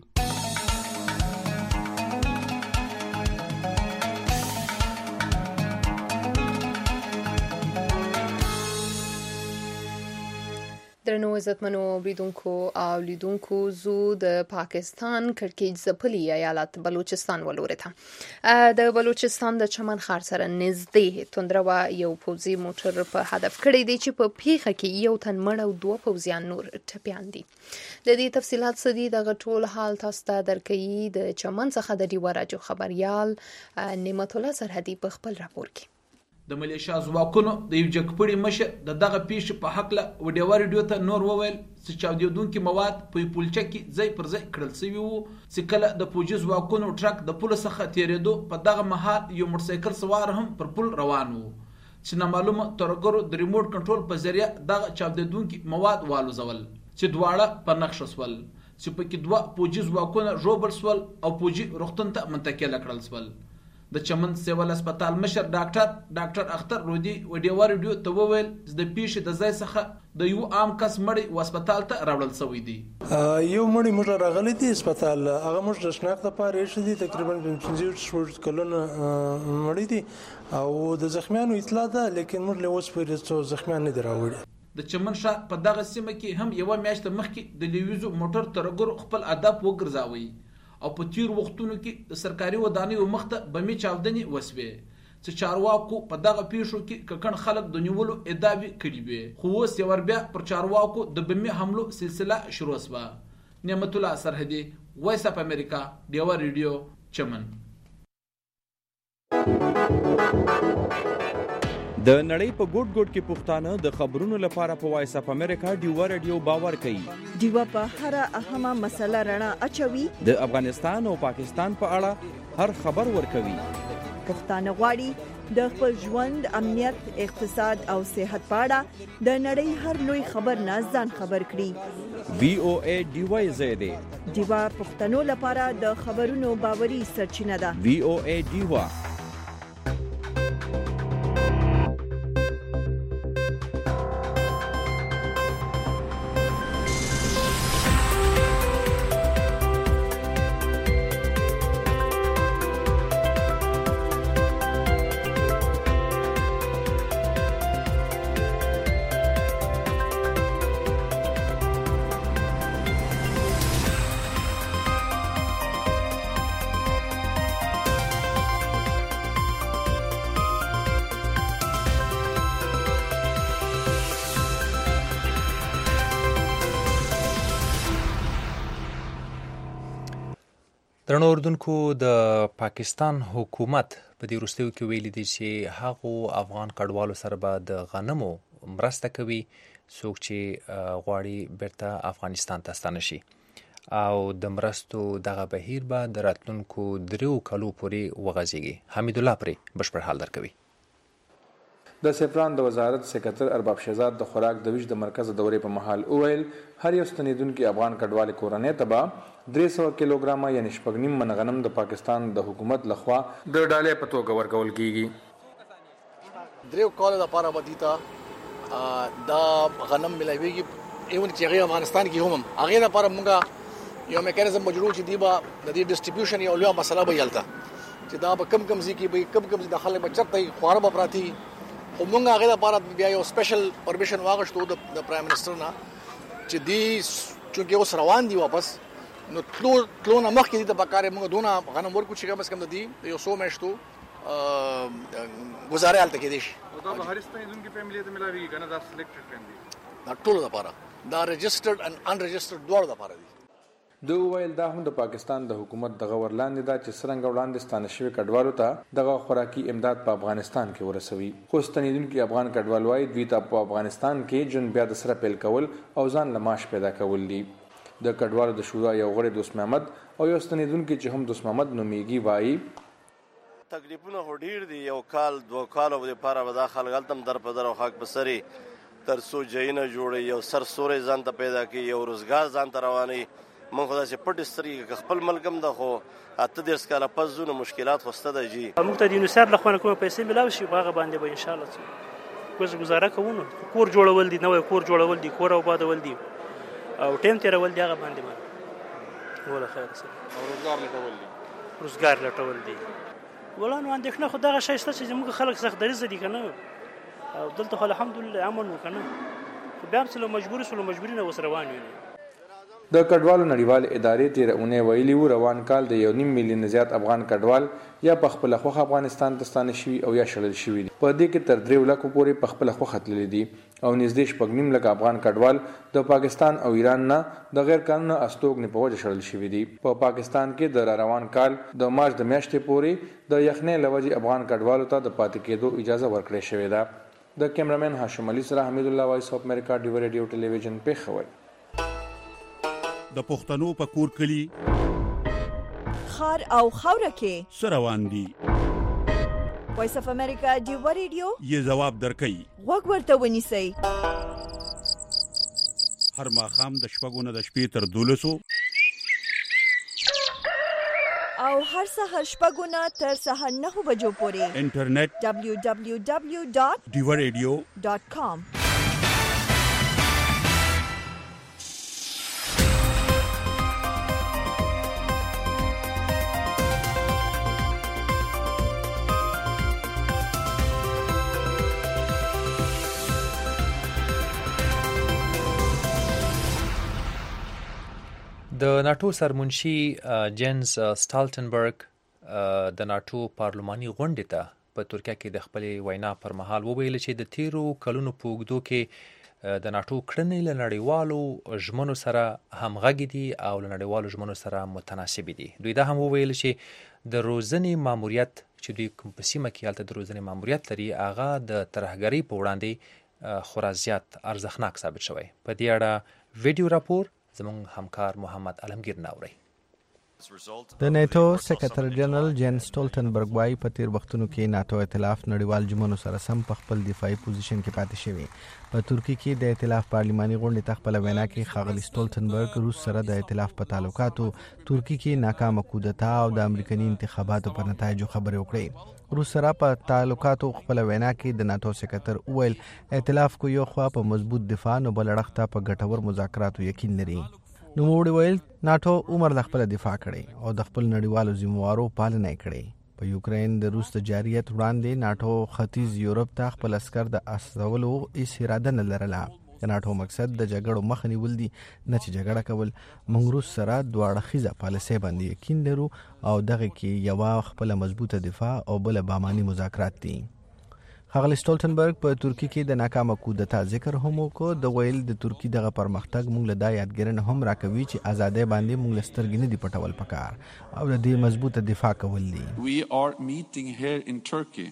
Speaker 2: درنو عزتمنو اوریدونکو او لیدونکو زو د پاکستان کړکېچ ځپلي ایالت بلوچستان ولورې ته د بلوچستان د چمن ښار سره نږدې توندروه یو پوځي موټر په هدف کړی دی چې په پیښه کې یو تن مړ او 2 پوځیان نور ټپیان دي. د دې تفصيلات څه دي دغه ټول حال تاسو ته درکوي د چمن څخه د ډیوه راډیو خبريال نعمت الله سرحدي په خپل راپور کې.
Speaker 19: د ملیشیا ځواکونو د یو جګپړي مشر د دغه پیښې په حق له وډیو ریډیو ته نور وویل چې چاودیدونکي مواد په پولچه کې ځای پر ځای کړل شوي وو چې کله د پوجي ځواکونو ټرک د پل څخه تیرېدو په دغه مهال یو موټرسایکل سوار هم پر پل روان وو چې نامعلومه ترګرو د ریموټ کنټرول په ذریعه دغه چاودیدونکي مواد والوزول چې دواړه په نقشه سول چې پکې 2 پوجي ځواکونه ژوبل سول او پوجي روغتون ته منتقل کړل سول. د چمن سیول هسپتال مشر ډاکټر اختر رودي وډیو ریډیو ته وویل چې د پیښې د ځای څخه د یو عام کس مړی هسپتال ته راوړل شوی دی.
Speaker 20: یو مړی موږ راغلی دی هسپتال هغه موږ د شناخت لپاره یې شدي تقریبا 15 کلونه مړی دی او د زخمیانو اطلاع ده لیکن موږ له اوس پورې څو زخمیان نه دراوړي.
Speaker 19: د چمن شاه په دغه سیمه کې هم یو میاشت مخکې د لیویزو موټر ترګر خپل ادب وګرځاوي او په تیر وختونو کې د سرکاري ودانیو مخته بمي چاودنې وسوي چې چارواکو په دغه پیښو کې ککن خلک د نیولو ادعاوې کړې وي خو اوس یو بیا پر چارواکو د بمي حملو سلسله شروع شوه. نعمت الله سرحدي، وایس اف امریکا، ډیو ریډیو، چمن.
Speaker 21: د نړۍ په ګوټ ګوټ کې پښتانه د خبرونو لپاره په وایس اف امریکا ډیوا رادیو باور کوي.
Speaker 1: ډیوا په هر اهمه مسله رڼا اچوي.
Speaker 21: د افغانستان او پاکستان په اړه هر خبر ورکوي.
Speaker 1: پښتانه غواړي د خپل ژوند، امنیت، اقتصاد او صحت په اړه د نړۍ هر لوی خبر نه ځان خبر کړي.
Speaker 21: VOA ډیوا زیاده
Speaker 1: ډیوا پښتنو لپاره د خبرونو باوري سرچینه ده.
Speaker 21: VOA ډیوا.
Speaker 3: درنو اردوونکو، د پاکستان حکومت په دې وروستیو کې ویلي دی چې هغو افغان کډوالو سره به د غنمو مرسته کوي څوک چې غواړي بیرته افغانستان ته ستانه شي، او د مرستو دغه بهیر به د راتلونکو 3 کالو پورې وغځېږي. حمید الله پرې بشپړ حال درکوي.
Speaker 22: د سفران د وزارت سکرټر ارباب شهزاد د خوراک د ویش د مرکز دورې په محل اویل هر یو ستنیدونکو افغان کډوال کورنۍ ته به 300 کیلوګرام یعنی 6.5 من غنم د پاکستان د حکومت لخوا د ډالۍ په توګه ورکول کیږي.
Speaker 23: 3 کال لپاره بدیتا دا غنم ملایويږي ایون چې هغه افغانستان کې هم هغه لپاره موږ یو میکانیزم موجود چې دی با د دې ډیسټریبیوشن یو لوی مسله به یلته چې دا به کم ځي کې به کم د خلک بچته خواره به پراتی خو موږ هغه لپاره بیا یو سپیشل پرمیشن واغښتو د پرایم منسٹر نه چې دی چې اوس روان دي واپس نو تلو نه مخکې دي د بکارې موږ دونه غنم ورکو چې کم از کم د دې یو 100 میاشتو گزارې حالت کې دي شي.
Speaker 22: دا به هر ستنیدونکو فیملی ته ملاوي کنه دا سلیکټډ فیملی
Speaker 23: دا ټول لپاره دا رجسټرډ ان ان رجسټرډ دوه لپاره دي.
Speaker 22: د ویل دا هم د پاکستان د حکومت دغه ورلاندې دا چې څنګه وړاندې ستانه شوی کډوالو ته دغه خوراکي امداد په افغانستان کې ورسوي. خو ستنیدونکو افغان کډوال وايي دوی ته په افغانستان کې جون بیا د سره پیل کول او ځان لماش پیدا کول دي. د کډوالو د شورا یو غړي دوست محمد او یو ستنیدونکو چې هم دوست محمد نومیږي وايي
Speaker 24: تکلیفونه هډیر دي. یو کال 2 کال د لپاره ودا خلک تم در په در او خاک بسري تر سو جینه جوړي یو سر سورې ځان ته پیدا کی یو روزګار ځان ته رواني من خدا چې پټ استری خپل ملکم د خو اته د سکاله پزونه مشکلات خوسته د جی
Speaker 25: موږ ته د یونیسف له خوا کومه پیسې ملاوي شي هغه باندې به ان شاء الله گزاره کوو. کور جوړول دي، نوې کور جوړول دي، کور او بادول دي او ټیم تیرول دي هغه باندې ولا خیر سره او روزګار لټول دي. ولانو اندېښنه خو دغه شی ست چې موږ خلک سخت دریځ دي کنه او دلته الحمدلله امن وکنه بیا هم مجبوري نه وسروان وي.
Speaker 22: د کډوالو نړیوال ادارې تیر اونۍ ویلي و روان کال د 1.5 میلیون زیات افغان کډوال یا په خپل خوخه افغانستان ته ستانه شوي او یا شړل شوي دي. په دې کې تر 3 لکو پورې په خپل خوخه تللي دي او نږدې 6.5 لک افغان کډوال د پاکستان او ایران نه د غیر قانوني استوګنې په وجه شړل شوي دي. په پاکستان کې د روان کال د مارچ د میاشتې پورې د یخنۍ لوجې افغان کډوالو ته د پاتې کېدو اجازه ورکړې شوې ده. د کیمرامین هاشم علي سره حمید الله وایس اف امریکا ډیو ریډیو ټلویزیون پیښور.
Speaker 26: د پښتنو په کور کلی
Speaker 1: خار او خوره کې
Speaker 26: سروان دي.
Speaker 1: وایس اف امریکا ډیو ریډیو
Speaker 26: یې جواب درکړي
Speaker 1: وګ ورته ونیسئ.
Speaker 26: هر ماښام د شپږو نه د شپې تر 12
Speaker 1: او هر سهار شپږو نه تر سهار 9 بجو پورې
Speaker 26: انټرنیټ
Speaker 1: www.diwaradio.com.
Speaker 3: د ناتو سرمنشي جنز سټالټنبرګ د ناتو پارلماني غونډې ته په ترکیه کې د خپلې وینا پر مهال وویل چې د تیرو کلونو په اوږدو کې د ناتو کړنې له نړیوالو ژمنو سره همغږې دي او له نړیوالو ژمنو سره متناسبې دي. دوی دا هم وویل چې د روزنې ماموریت چې دوی کوم په سیمه کې هلته د روزنې ماموریت لري هغه د ترهګرۍ په وړاندې خورا زیات ارزښتناک ثابت شوی. په دې اړه ویډیو راپور زموږ همکار محمد علمگیر ناوري.
Speaker 4: د نیټو سکرټر جنرال جین سټولټنبرګ وايي په تیر وختونو کې ناتو ائتلاف نړیوال جمنو سره سم په خپل دفاعي پوزیشن کې پاتې شوی. په ترکی کې د ائتلاف پارلماني غونډې ته خپل وینا کې ښاغلي سټولټنبرګ روس سره د ائتلاف په تعلقاتو، ترکی کې ناکامه کودتا او د امریکایي انتخاباتو په نتایجو خبرې وکړې. روس سره په تعلقاتو خپل وینا کې د ناتو سکرټر وویل ائتلاف کو یو خوا په مضبوط دفاع نو بل اړخ ته په ګټور مذاکراتو یقین لري. نوموړي ویل ناتو عمر د خپل دفاع کړي او د خپل نړیوالو ذمہوارو پالنه کړي. په یوکرين د روس تجاریت وړاندې ناتو ختیځ یورپ ته خپل عسكر د استولو هیڅ اراده نه لرله. د ناتو مقصد د جګړو مخ نیول دي، نه چې جګړه کول. موږ روس سره دواړه خیزه پالیسي باندې یقین لرو او دغه کې یو خپل مضبوطه دفاع او بل باماني مذاکرات دي. ښاغلي سټولټنبرګ په ترکی کې د ناکامه کودتا ذکر هم وکړ. د ویل د ترکی دغه پرمختګ موږ له دا یادګرنه هم راکوي چې ازادۍ باندې موږ له سترګې نه دي پټول پکار او د دې مضبوطه دفاع کول دي.
Speaker 5: We are meeting here in Turkey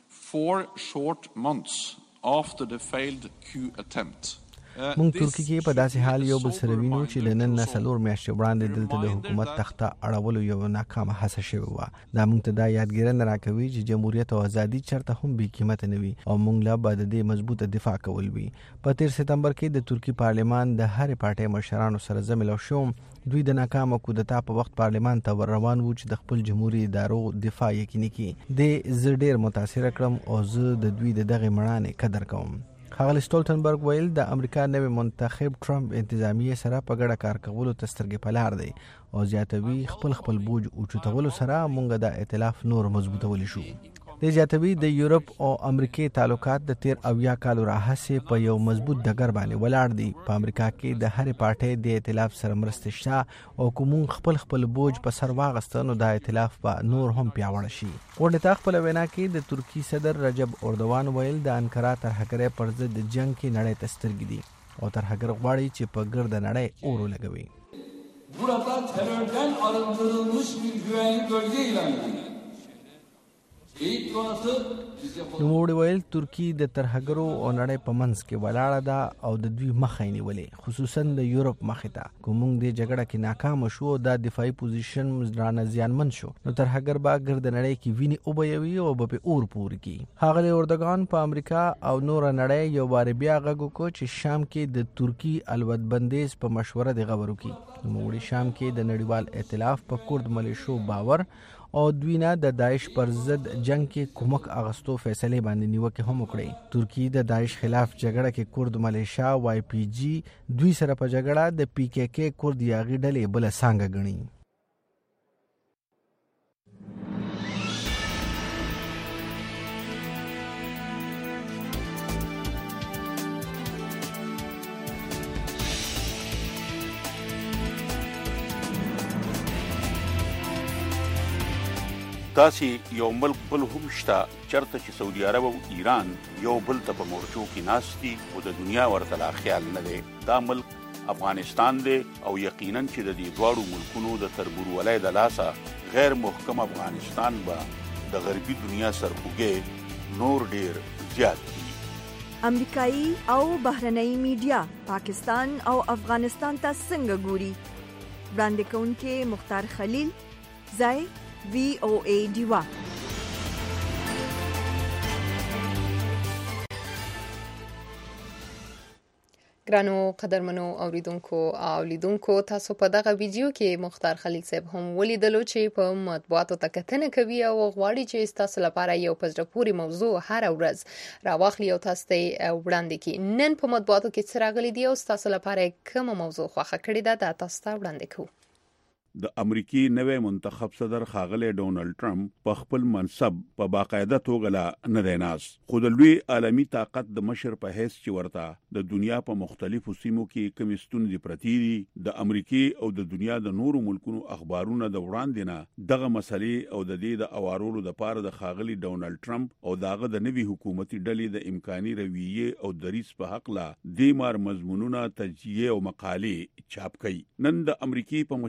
Speaker 5: 4 short months after the failed coup attempt.
Speaker 4: موږ ترکی کې په داسې حال یو بل سره وینو چې له نن نه 4 میاشتې وړاندې دلته د حکومت تخته اړولو یو ناکامه هڅه شوې وه. دا موږ ته دا یادګرنه راکوي چې جمهوریت او ازادي چېرته هم بې قیمته نه وي او موږ له به د دې مضبوطه دفاع کول وي. په 13 سپتمبر کې د ترکی پارلمان د هرې پارټۍ مشرانو سره زه ملو شوم. دوی د ناکامه کودتا په وخت پارلمان ته ور روان وو چې د خپل جمهوریت ادارو دفاع یقیني کړي. زه ډېر متاثره کړم او زه د دوی د دغې مړانې قدر کوم. ښاغلي سټولټنبرګ ویل د امریکا نوی منتخب ټرمپ انتظامیه سره په ګډه کار کولو ته سترګې په لار دی او زیاتوي خپل بوج اوچتولو سره موږ د ائتلاف نور مضبوطولی شو. د زیاتوي د یورپ او امریکای تعلقات د 13 کالو راهسې په یو مضبوط ډګر باندې ولاړ دي. په امریکا کې د هرې پارټۍ د ائتلاف سره مرسته شته او کوم خپل بوج په سر واغستنو د ائتلاف په نور هم پیاوړ شي. غونډې ته خپل وینا کې د ترکی صدر رجب اردوان ویل د انکارا ترهګرۍ پر ضد د جنگ کې نړۍ ته سترګې دي او ترهګر غواړي چې په ګرد نړۍ اور ولګوي.
Speaker 6: Burada terörden arındırılmış bir güvenlik bölge ilan edildi.
Speaker 4: نوموړي ویل ترکی د ترهګرو او نړۍ په منځ کې ولاړه ده او د دوی مخه یې نیولې، خصوصا د یورپ مخې ته. که موږ دې جګړه کې ناکامه شو او دا دفاعي پوزیشن رانه زیانمن شو نو ترهګر به ګرد نړۍ کې وینې وبهیوي او به پې اور پورې کړي. ښاغلي اردوګان په امریکا او نوره نړۍ یو بار بیا غږ وکړ چې شام کې د ترکی الوت بندیز په مشوره د غور وکړي. نوموړي شام کې د نړیوال ائتلاف په کورد ملیشو باور او دوی نه د داعش پر ضد جنگ کې کومک اغستو فیصله باندې نیوکه هم وکړي. ترکی د داعش خلاف جګړه کې کورد ملیشیا وای پی جی دوی سره په جګړه د پی کې کې کورد یاغي ډلې بل څنګه غني.
Speaker 5: داسې یو ملک بل هم شته چرته چې سعودي عرب او ایران یو بل ته په مورچو کې ناست دي او د دنیا ورته لا خیال نه دی. دا ملک افغانستان دی او یقینا چې د دې دواړو ملکونو د تربورولۍ د لاسه غیر محکم افغانستان به د غربي دنیا سرخوږی نور ډیر زیات دي.
Speaker 1: امریکایي او بهرنۍ میډیا پاکستان او افغانستان ته څنګه ګوري؟ وړاندې کوونکې مختار خلیل، ځای VOA دیوا.
Speaker 2: ګرانو قدرمنو اوریدونکو او لیدونکو، تاسو په دغه ویډیو کې مختار خلیل صاحب هم ولیدلو چې په مطبوعاتو ته کتنه کوي او غواړي چې تاسو لپاره یو په زړه پورې موضوع هر ورځ راواخلي او تاسو ته وړاندې کړي. نن په مطبوعاتو کې څه راغلي دي او تاسو لپاره کومه موضوع خوښه کړې ده دا تاسو ته وړاندې کوو.
Speaker 5: د امریکای نوی منتخب صدر ښاغلی ډونالد ټرمپ په خپل منصب په باقاعده توګه لا نه دی ناست، خو د لوی عالمي طاقت د مشر په حیث چې ورته د دنیا په مختلفو سیمو کې کومې ستونزې پرتې دي، د امریکای او د دنیا د نورو ملکونو اخبارونه د وړاندې نه دغه مسلې او د دې د اوارولو لپاره د ښاغلي ډونالد ټرمپ او دغه د نوي حکومتي ډلې د امکاني رویې او دریځ په حق لا د مار مضمونونه تجزیه او مقالې چاپ کړي. نن د امریکای په مشهور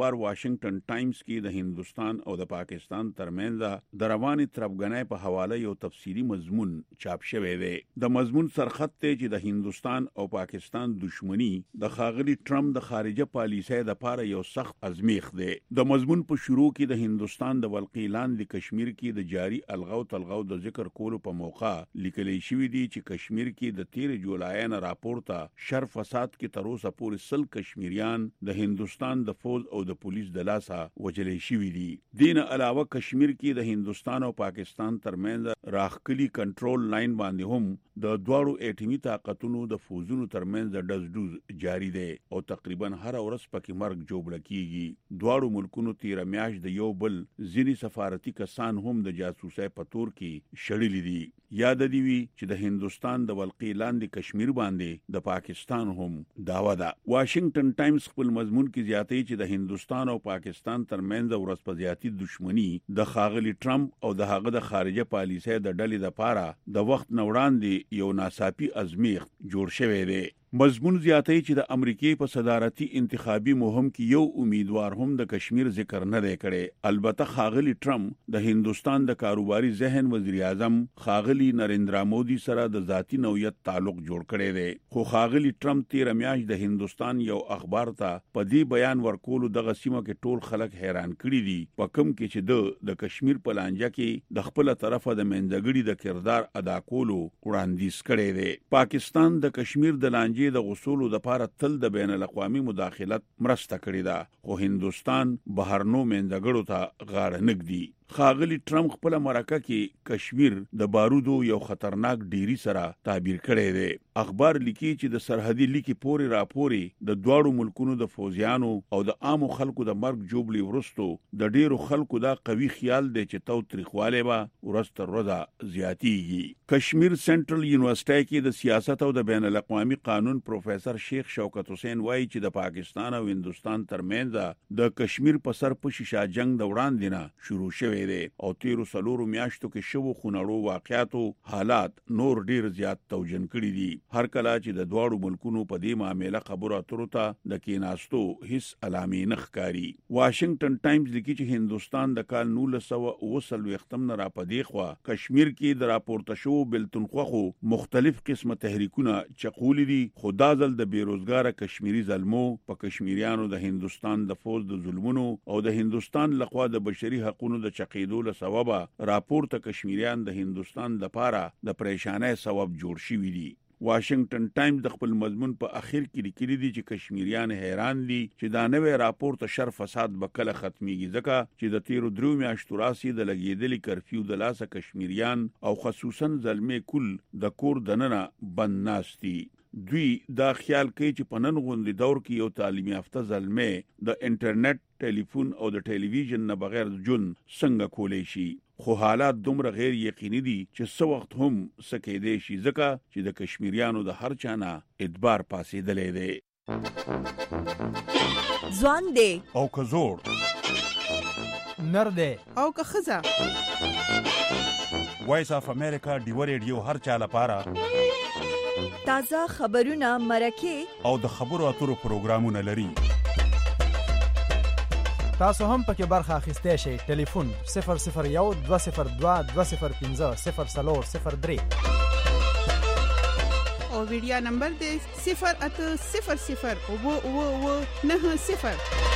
Speaker 5: اخبار واشنگټن ټایمز کې د هندستان او د پاکستان ترمنځ د رواني تربګنۍ په حواله یو تفصیلی مضمون چاپ شوی دی. د مضمون سرخط ته چې د هندستان او پاکستان دښمنی د ښاغلي ټرمپ د خارجه پالیسۍ د لپاره یو سخت ازمیخ دی. د مضمون په شروع کې د هندستان د ولقې لاندې کشمیر کې د جاری الغو تلغو د ذکر کولو په موقع لیکل شوی دی چې کشمیر کې د 13 جولای نه راپورته شر فساد کې تر اوسه پورې 100 کشمیریان د هندستان د فوج او د پولیس د لاسه وجلې شوی دي. دین علاوه کشمیر کې د هندستان او پاکستان ترمنځ راخکلی کنټرول لاین باندې هم د دوړو اټمی طاقتونو د فوزونو ترمنځ د ډز جاری دی او تقریبا هر ورځ پکې مرګ جوړ کیږي. دوړو ملکونو تیر میاش د یو بل ځینی سفارتي کسان هم د جاسوسۍ په تور کې شړلې دي. یاد دی وی چې د هندستان د ولقې لاندې کشمیر باندې د پاکستان هم داوا ده. واشنگټن ټایمز خپل مضمون کې زیاتې چې د هندستان او پاکستان ترمنځ ورځ په زیاتی دښمنی د ښاغلي ټرمپ او د هغه د خارجه پالیسۍ د ډلې لپاره د وخت نوړاندې یو ناڅاپي ازمیخ جوړ شوی دی. مضمون زیاتې چې د امریکای په صدارتي انتخابي مهم کې یو امیدوار هم د کشمیر ذکر نه دی کړی. البته ښاغلي ټرمپ د هندستان د کاروباري ذهن وزیر اعظم ښاغلي نریندرا مودي سره د ذاتی نوعیت تعلق جوړ کړی دی. خو ښاغلي ټرمپ تیر میاشت د هندستان یو اخبار ته په دې بیان ورکولو د غسیمه کې ټول خلک حیران کړي دي په کوم کې چې د کشمیر په لانجه کې د خپل طرفه د منځګړي د کردار ادا کولو وړاندیز کړی دی. پاکستان د کشمیر د لانجې د غوښتلو لپاره تل د بین الاقوامي مداخلت مرسته کړې ده خو هندستان بهرنو منځګړو ته غاړه نږدي. ښاغلي ټرمپ خپل مرکه کې کشمیر د بارودو یو خطرناک ډیری سره تعبیر کړی دی. اخبار لیکي چې د سرحدي لیکي پوري راپوري د دواړو ملکونو د فوجیانو او د عامو خلکو د مرګ جوړلی ورستو د ډیرو خلکو دا قوي خیال دی چې تو تاریخواله به ورست ورځ زیاتیږي. کشمیر سنټرل یونیورسيټي کې د سیاست او د بین الاقوامي قانون پروفیسور شیخ شوکت حسین وایي چې د پاکستان او هندستان ترمنځ د کشمیر په سر په شیشه جنگ د وړاندې نه شروع شوی او تیرو سلورو میاشتو کې شوو خونړو واقعاتو حالات نور ډیر زیات توجن کړي دي. هر کله چې د دواړو ملکونو په دې معاملې خبرو اترو ته د کیناستو هیڅ علامې نه ښکاري. واشنگټن ټایمز لیکي چې هندستان د کال 1929 نه را پدې خوا کشمیر کې د راپورته شو بلتونخوا مختلف قسمه تحریکونه چقول دي. خدا ځل د بیروزګار کشمیری ظلمو په کشمیریانو د هندستان د فوج د ظلمونو او د هندستان لخوا د بشري حقوقو د عقیدو له سببه راپورته کشمیریان د هندستان د پاره د پریشانۍ سبب جوړ شوی دي. واشنگټن ټایمز د خپل مضمون په اخر کې لیکلي دي چې کشمیریان حیران دي چې دا نوې راپورته شر فساد به کله ختميږي ځکه چې د تیرو درو میاشتو راسي د لګیدلې کرفیو د لاسه کشمیریان او خصوصا زلمې کل د کور دننه بند ناشتي. دوی دا خیال کوي چې په نن غوندې دور کې یو تعلیم یافته زلمې د انټرنیټ، ټلیفون او د ټلویزیون نه بغیر ژوند څنګه کولای شي. خو حالات دومره غیر یقیني دي چې څو وخت هم سکیدې شي ځکه چې د کشمیریانو د هر چانه اعتبار پاسېدلې دی.
Speaker 1: ځوان دی
Speaker 26: او کزور
Speaker 7: نر دی
Speaker 8: او که خزه.
Speaker 26: وایس اف امریکا ډیو ریډیو هر چا لپاره
Speaker 1: تازه خبرونه مرکه
Speaker 26: او د خبرو اترو پروګرامونه لري.
Speaker 7: تاسو هم پکې برخه اخیستی شئ. ټلیفون 001 202 205 0403
Speaker 8: او ویډیو نمبر دی 080009990.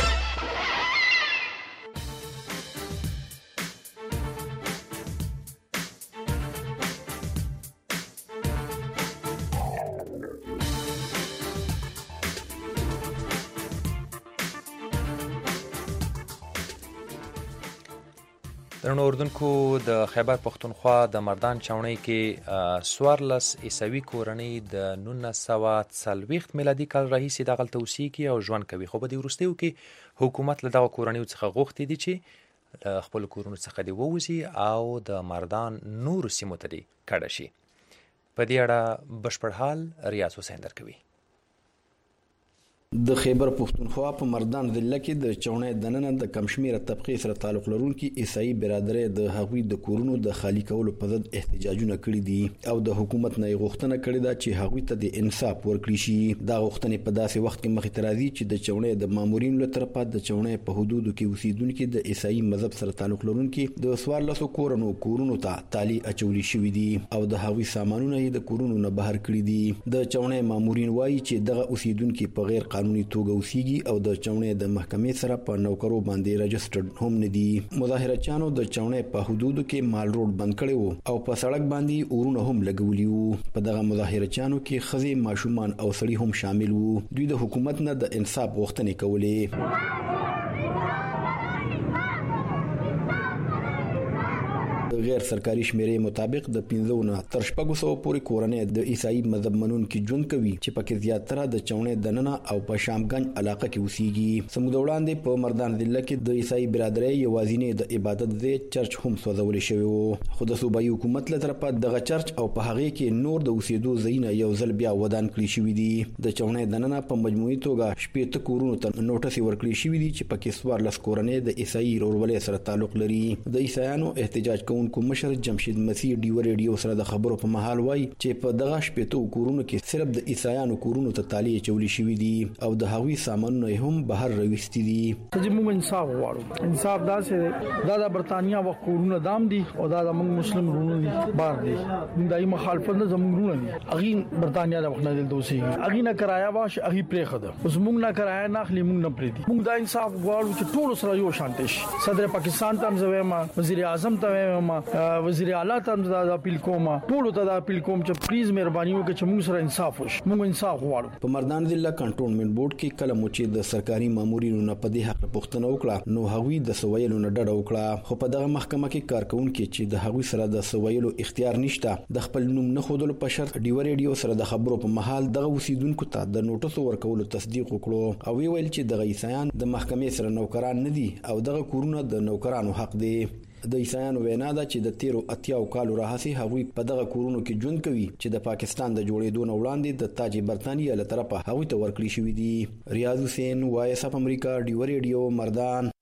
Speaker 3: درنو اردوونکو د خیبر پښتونخوا د مردان چاونۍ کې 14 عیسوي کورنۍ د 1940 میلادي کال راهیسې دغلته اوسېږي او ژوند کوي. خو په دې وروستیو کې حکومت له دغه کورنیو څخه غوښتي دي چې خپل کورونو څخه دې ووځي او د مردان نور سیمو ته دې کډه شي. په دې اړه بشپړ حال ریاض حسین درکوي.
Speaker 9: د خیبر پښتونخوا په مردان ضلع کې د چونې دننه د کمشمیره طبقه سره تعلق لرونکي عیسائی برادرۍ د هغوی د کورونو د خالی کولو په ضد احتجاجونه کړي دي او د حکومت نه غوښتنه کړې ده چې هغوی ته د انصاف ورکړي شي. دا غوښتنې په داسې وخت کې مخې ته راځي چې د چونې د مامورینو له طرفه د چونې په حدودو کې اوسیدونکي د عیسائی مذهب سره تعلق لرونکي د 1400 کورونو ته تالی اچولي شوې دي او د هغوی سامانونه یې د کورونو نه بهر کړي دي. د چونې مامورین وایي چې دغه اوسیدونکي په غیر قانوني توګه اوسېږي او د چونې د محکمې سره په نوکرو باندې رجسټرډ هم نه دي. مظاهرچیانو د چونې په حدودو کې مال روډ بند کړی وو او په سړک باندې اورونه هم لګولي وو. په دغه مظاهرچیانو کې ښځې، ماشومان او سړي هم شامل وو. دوی د حکومت نه د انصاف غوښتنې کولې. غیر سرکاري شمیرې مطابق د 15 نه تر 600 پورې کورنۍ د عیسائی مذهب منونکي ژوند کوي چې پکې زیاتره د چونې دننه او په شامګنج علاقه کې اوسېږي. سمود وړاندې په مردان ضلع کې د عیسائی برادرۍ یوازینی د عبادت ځای چرچ هم سوځول شوی وو، خو د صوبایي حکومت له طرفه دغه چرچ او په هغه کې نور د اوسېدو ځایونه یو ځل بیا ودان کړی شوی دي. د چونې دننه په مجموعي توګه 18 کورونو ته نوټس ورکړی شوی دي چې پکې 14 کورنۍ د عیسائی ورولې سره تعلق لري. د عیسایانو احتجاج کوونکو مشر جمشید مسیح ډیو ریډیو سره د خبرو په محل وایي چې په دغه 18 کورونو کې صرف د عیسایانو کورونو ته تالی چولې شوې دي او د هغوی سامانونه هم بهر راوستي دي.
Speaker 10: چې موږ انصاف غواړو. انصاف دا د برتانیا وخت کورونه دام دي او دا د موږ مسلمان رونو دي بار دي. دای مخالفت نه زموږ رونو دي. اغه برتانیا د وخت نه دلته اوسېږي. اغه نه کرایا واش اغه پرې خده. اوس موږ نه کرایا نه اخلي موږ نه پرې دي. موږ دا انصاف غواړو چې ټول سره یو شانتش. صدر پاکستان ته زویما، وزیر اعظم ته زویما، وزیر اعلی ته دا اپیل کوم، ټول ته دا اپیل کوم چې پلیز مهرباني وکړئ چې موږ سره انصاف وشي. موږ انصاف غواړو.
Speaker 9: په مردان ضلع کنټرولمنت بورډ کې کله مو چې د سرکاري مامورینو نه په دې حق پوښتنه وکړه نو هغوی د سویلو نه ډډه وکړه، خو په دغه محکمه کې کارکونکو چې د هغوی سره د سویلو اختیار نشته د خپل نوم نه خودلو په شرط ډیو ریډیو سره د خبرو په محل دغه اوسیدونکو ته د نوټس ورکولو تصدیق وکړو او ویل چې د عیسایان د محکمې سره نوکران نه دي او دغه کورونه د نوکرانو حق دي. د عیسایانو وینا ده چې د 13 کالو راهسي هغوی په دغه کورونو کې ژوند کوي چې د پاکستان د جوړېدو نه وړاندې د تاج برتانیې له طرفه هغوی ته ورکړي شوي دي. ریاض حسین، وایس اف امریکا، ډیو ریډیو، مردان.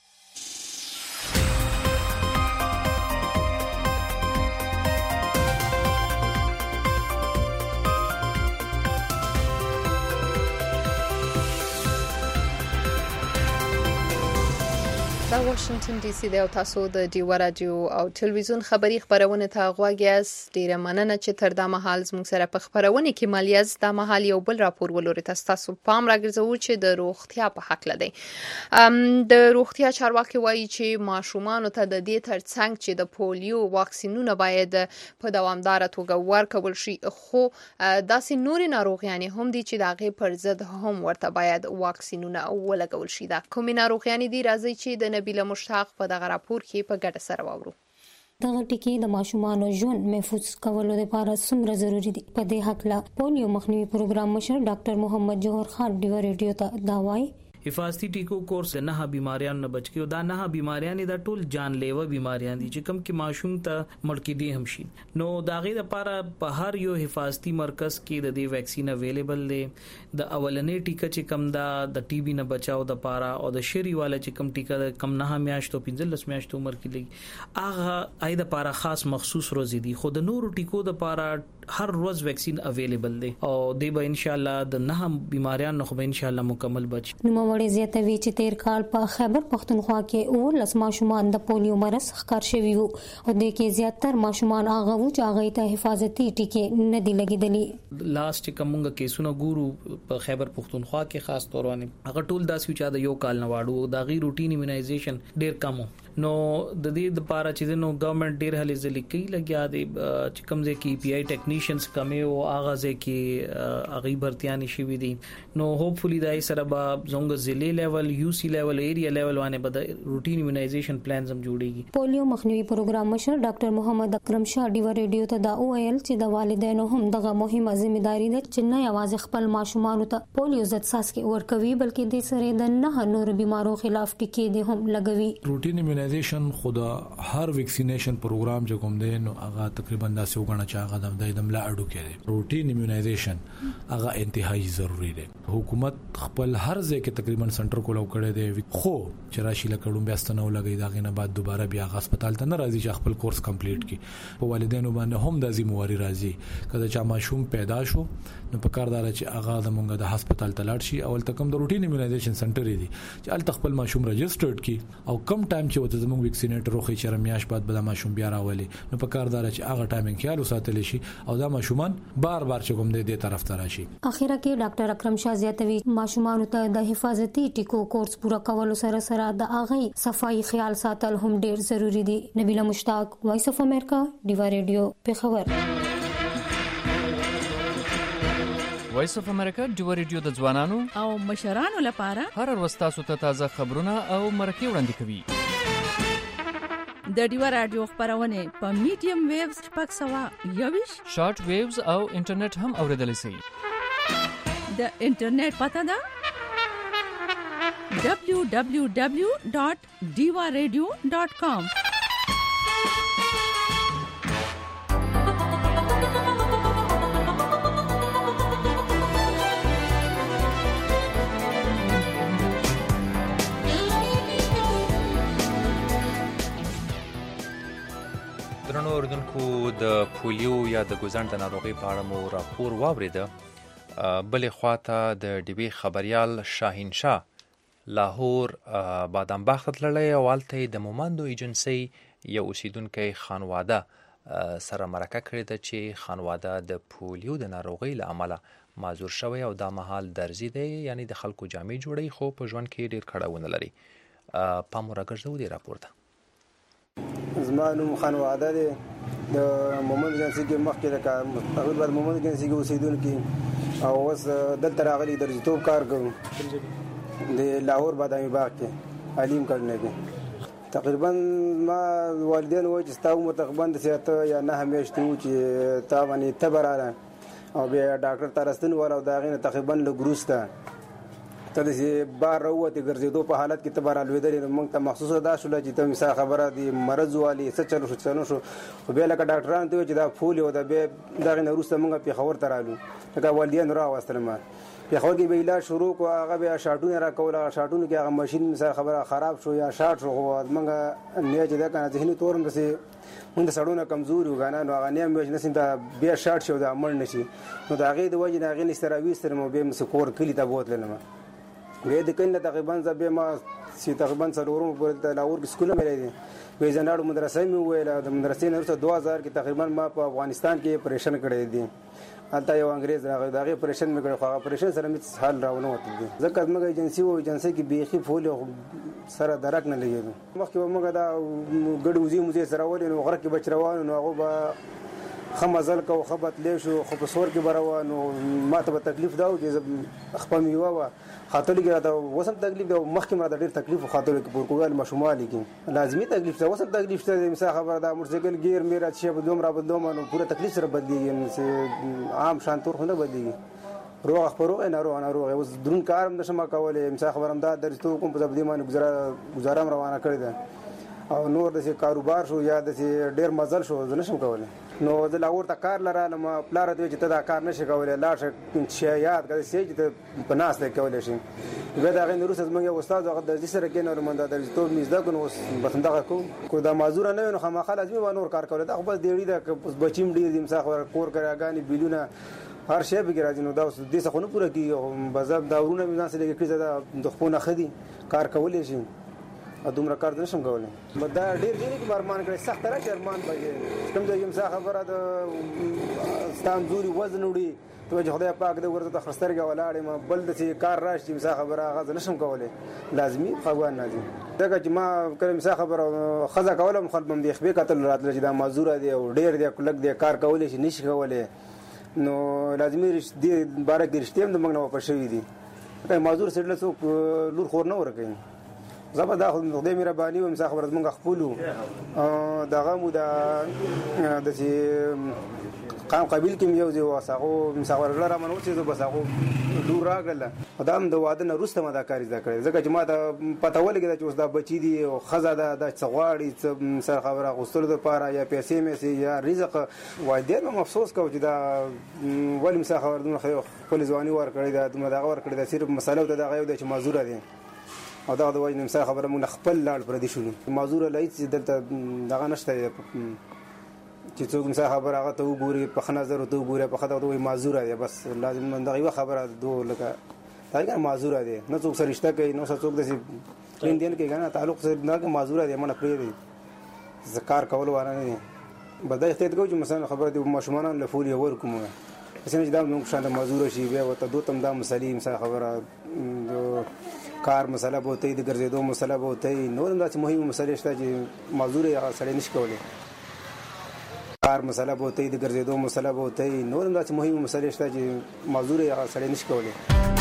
Speaker 2: دا واشنگټن ډي سي د تاسو د ډیو رادیو او ټلویزیون خبری خبرونه ته غواګیاس. ډیره مننه چې تر دا مهال زموږ سره په خبرونه کې مالیاز دا مهال یو بل راپور ولوري تاسو پام راګرځو چې د روغتیا په حق لدی. د روغتیا چارواکي وایي چې ماشومان ته د دې ترڅنګ چې د پولیو واکسینونه باید په دوامدار توګه ورکول شي، خو داسې نورې ناروغیانې هم دي چې د هغې پر ضد هم ورته باید واکسینونه ولګول شي. دا کومې ناروغیانې دي؟ راځي چې د نبیله مشتاق په دغه راپور کې په ګډه سره واورو.
Speaker 11: دغه ټکی د ماشومانو ژوند محفوظ کولو لپاره څومره ضروری دي. په دې حق لا پولیو مخنیوي پروګرام مشر ډاکټر محمد جوهر خان ډیو ریډیو ته دا وایي
Speaker 12: حفاظتي ټیکو کورس نه بیماریاں نه بچ کیو دا نه بیماریاں دا ټول جان لیوا بیماریاں دي چې کم کې ماشوم ته مړ کې دي هم شي. نو داغه لپاره په هر یو حفاظتي مرکز کې د دې ویکسین اویلیبل دي. د اولنې ټیکه چې کم دا د ټي بي نه بچاو د پاره او د شری والا چې کم ټیکه کم نه میاشتو 15 میاشتو عمر کې لګي هغه اې د پاره خاص مخصوص روزي دي. خو د نورو ټیکو د پاره هر روز ویکسین اویلیبل دي او دی به ان شاء الله د نه بیماریاں نه خو به ان شاء الله مکمل بچ.
Speaker 11: نوموړي زیاتوي چې تیر کال په خیبر پښتونخوا کې اور لس ماشومان د پولیو مرض ښکار شوي وو او د کې زیاتره ماشومان هغه وو چې هغه ته حفاظتي ټیکې نه دي لګیدلې.
Speaker 12: لاست کومه کیسونه ګورو په خیبر پښتونخوا کې خاص تور باندې هغه ټول داسې چې د یو کال نه واړو دا غي روټین ایمونایزیشن ډیر کم. نو د دې لپاره چې نو ګورنمنت ډیر هلي ځلې کوي لګیا دي چې کوم ځای کې پی آی ټیکنیشنز کمې او اغاز کې اغي برتياني شي وي دي. نو هوپفلی دای سره به زونګ ضلع لیول، یو سی لیول، ایریا لیول باندې به روټین ایمونایزیشن پلانز هم جوړيږي.
Speaker 11: پولیو مخنیوي پروګرام مشر ډاکټر محمد اکرم شاه ډیو ریډیو ته دا ویل چې د والدینو هم دغه مهمه ځمېداري ده چې نه یوازې خپل ماشومان ته پولیو ضد څاڅکي ورکوي بلکې د سره د نه نور بیمارو خلاف ټیکې دي هم لګوي.
Speaker 13: روټین ایمونایزیشن خود هر ویکسینیشن پروګرام چې کوم دی نو هغه تقریبا داسې وګڼه چې هغه د ملا اډو کې روټین ایمونایزیشن هغه انتهایی ضروری دی. حکومت خپل هر ځای کې تقریبا سنټر کولو کړی دی خو چې راشي لکړم بیا ستنه ولګي دا غینه بعد دوباره بیا هسپتال ته نه راځي چې خپل کورس کمپلیټ کړي. په والدینو باندې هم د ذمہواری راځي کله چې ماشوم پیدا شو نو په کار دار چې هغه د مونږ د هسپتال ته لاړ شي اول تکم د روټین ایمونایزیشن سنټر دی چې ال خپل ماشوم رجسټرډ کی او کم ټایم چې وته زموږ ویکسینیټر روخي چې رمیاش بعد به ماشوم بیا راولي نو په کار دار چې هغه ټایمینګ خیال وساتل شي او دا ماشومان بار چې کوم دې طرف ته راشي.
Speaker 11: اخیرا کې ډاکټر اکرم شاه زیاتوي ماشومان ته د حفاظتي ټیکو کورس پورا کولو سره سره د اغه صفائی خیال ساتل هم ډیر ضروری دي. نبیله مشتاق، وایس اف امریکا، ډیوا ریډیو، پیښور.
Speaker 14: وایس اف امریکا ډیوا ریډیو د ځوانانو
Speaker 8: او مشرانو لپاره
Speaker 14: هر ورځ تاسو ته تازه خبرونه او مرکې وړاندې کوي.
Speaker 8: د ډیوا رادیو خبرونه په میډیم ویوز 621
Speaker 14: شارټ ویوز او انټرنیټ هم اوریدل شي.
Speaker 8: د انټرنیټ پته ده www.diwaradio.com.
Speaker 3: درنو اوردونکو د پولیو یا د ګوزڼ د ناروغۍ په اړه مو راپور واورېده. بلې خواته د ډیوي خبریال شاهین شاه لاهور بادام باغ ته تللی او هلته د مومندو ایجنسۍ یو اوسیدونکی خانواده سره مرکه کړې ده چې خانواده د پولیو د ناروغۍ له امله معذور شوی او دا مهال درزي دی، یعنی د خلکو جامې جوړوي خو په ژوند کې ډېر کړاوونه لري. پام راګرځوو دې راپور ته.
Speaker 15: زما نوم خانواده دی، د مومند ایجنسۍ کې مخکې د هغوی بعد مومند ایجنسۍ کې اوسېدونکي او اوس دلته راغلي درجتوب کار کوم د لاهور بادامي باغ کې علیم کړنه کې. تقریبا ما والدین وایي چې ستا عمر تقریبا د 7 یا 9 میاشتې و چې تا باندې تبه راغله او بیا ډاکټر ته راستنې وله او د هغې نه تقریبا لږ وروسته ته داسې بار راووتې ګرځېدو په حالت کې ته به رالوېدلې. نو موږ ته محسوسه دا شوله چې ته مثال خبره د مرض والي څه چلو شو څه نه شو. خو بیا لکه ډاکټرانو ته وایي چې دا پولیو ده. بیا د هغې نه وروسته موږ پېښور ته رالو، لکه والدین راوستلم پېښور کې به علاج شروع کړو. هغه بیا شاټونه راکول، هغه شاټونو کې هغه ماشین مثال خبره خراب شو یا شاټ شو. خو موږ نه چې دا کنه ذهني طور هم داسې موږ د سړونه کمزوري وو کنه، نو هغه نه مې نسیم ته بیا شاټ شو دا مړ نشي. نو د هغې د وجې نه هغې نه استراویستلم او بیا مې کور کلي ته بوتلم. بیا د کلي نه تقریبا زه بیا ما چې تقریبا څلورم پورې د لاهور کې سکول مې دی بیا زناړو مدرسه مې وویله. د مدرسې نه وروسته 2000 کې تقریبا ما په افغانستان کې اپریشن کړی دی. هلته یو انګریز راغی، د هغې اپریشن مې کړی خو هغه اپریشن سره مې حال راونه وتل دي. ځکه زموږ ایجنسي وو، ایجنسۍ کې بیخي پولیو سره درک نه لګېدو. مخکې به موږ دا ګډ وزې موزې سره ولې نو غره کې بچ روانو نو هغو به ښه مزل کوو، ښه بتلی شو. خو په سور کې به روانو ما ته به تکلیف دا و چې خپه مې یوه وه خاطلو کې راته اوس هم تکلیف دی. مخکې مې راته ډېر تکلیف و خاطلو کې پورتګال ماشوموالي کې لازمي تکلیف شته، اوس هم تکلیف شته. مثال خبره دا موټرسایکل ګیر مې را چې بدلوم را بدلوم نو پوره تکلیف سره بدلېږي، عام شان طور خو نه بدلېږي. روغ خبروغ ناروغ ناروغ اوس درون کار هم نشم کولی. مثال خبره هم دا درځتو کوم په دې باندې گزاره هم روانه کړې ده او نور داسې کاروبار شو یا داسې ډېر مزل شو زه نشم کولی. نو زه لاهور ته کار لرالم، پلار ته وایي چې ته دا کار نشې کولی، لاړ شه یاد کړه چې ته په ناسته کولی شي. بیا د هغې نه وروسته زموږ یو استاد هغه درځي سره کېنولو، من دا درځتوب مې زده کړو نو اوس بس همدغه کوم. خو دا معذوره نه وي نو خامخا لازمي به نور کار کولی. دا خو بس ډېړي ده، بچي هم ډېر دي، مثال خبره کور کراګانې بیلونه هر شی پکې راځي. نو دا اوس دې څه خو نه پوره کېږي. بس دا ورونه مې ځان سره لږ کړي دا د خپو نه ښه دي، کار کولی شي او دومره کار نشم کولی. دا ډېر ځینې کې ارمان کړی سخت راشي ارمان به کوم ځای مثال خبره د ستا همزوري وزن وړي ته وایي چې خدای پاک دې ورته ته سترګې ولاړ یم بل داسې کار راشي مثال خبره هغه زه نشم کولی. لازمي خفګان نه ځي ځکه چې ما کله مثال خبره ښځه کوله خلک به مې خبې کتل راتله چې دا معذوره دی او ډېر دی کلک دی کار کولی شي نشي کولی. نو لازمي دې باره کې رښتیا هم د موږ نه واپس شوي دي. معذور سړي له څوک لور خور نه ورکوي. زبر دا خو خدای مهرباني و مثال خبره زمونږ خپلو دغه مو داسې قام قبیل کې یو ځای واساغو مسافر لاره منو چې بس هغه دور راغله دا هم د واده نه وروسته ما دا کار زده کړی ځکه چې ما ته پته ولګېده چې اوس دا بچي دي او ښځه ده دا څه غواړي څه سر خبره اخیستلو دپاره یا پیسې میسې یا رزق وایي ډېر مې افسوس کوم چې دا ولې مسا خبره دومره خپلې ځواني ورکړې ده دومره دغه ورکړې ده صرف مسله ورته دغه یو دی چې معذوره دی او دغه د وجې نه مسا خبره موږ خپل لاړ پردي شولو معذوره له هېڅ دلته دغه نشته چې څوک مسا خبره هغه ته وګوري په ښه نظر ورته وګوري په ښه دغه ته وایي معذوره دی بس لازم دغه یوه خبره دو لکه دا کنه معذوره دی نه څوک سره رشته کوي نو څوک داسې لین دین کوي کنه تعلق سره نه معذوره دی منه پرېږدي زه کار کول وانه نه دی بس دا احتیاط کوو چې مثلا خبره دی ماشومانو له فول یې ورکوم داسې نه چې دا موږ شانته معذوره شي بیا ورته دوی ته هم دا مسلې مثلا خبره کار مسله به ورته وي د ګرځېدو مسله به ورته وي نور هم داسې مهمې مسلې شته چې معذور یې هغه سړی نشي کولی کار مسله به ورته وي د ګرځېدو مسله به ورته وي نور هم داسې مهمې مسلې شته چې معذور یې هغه سړی نشي کولی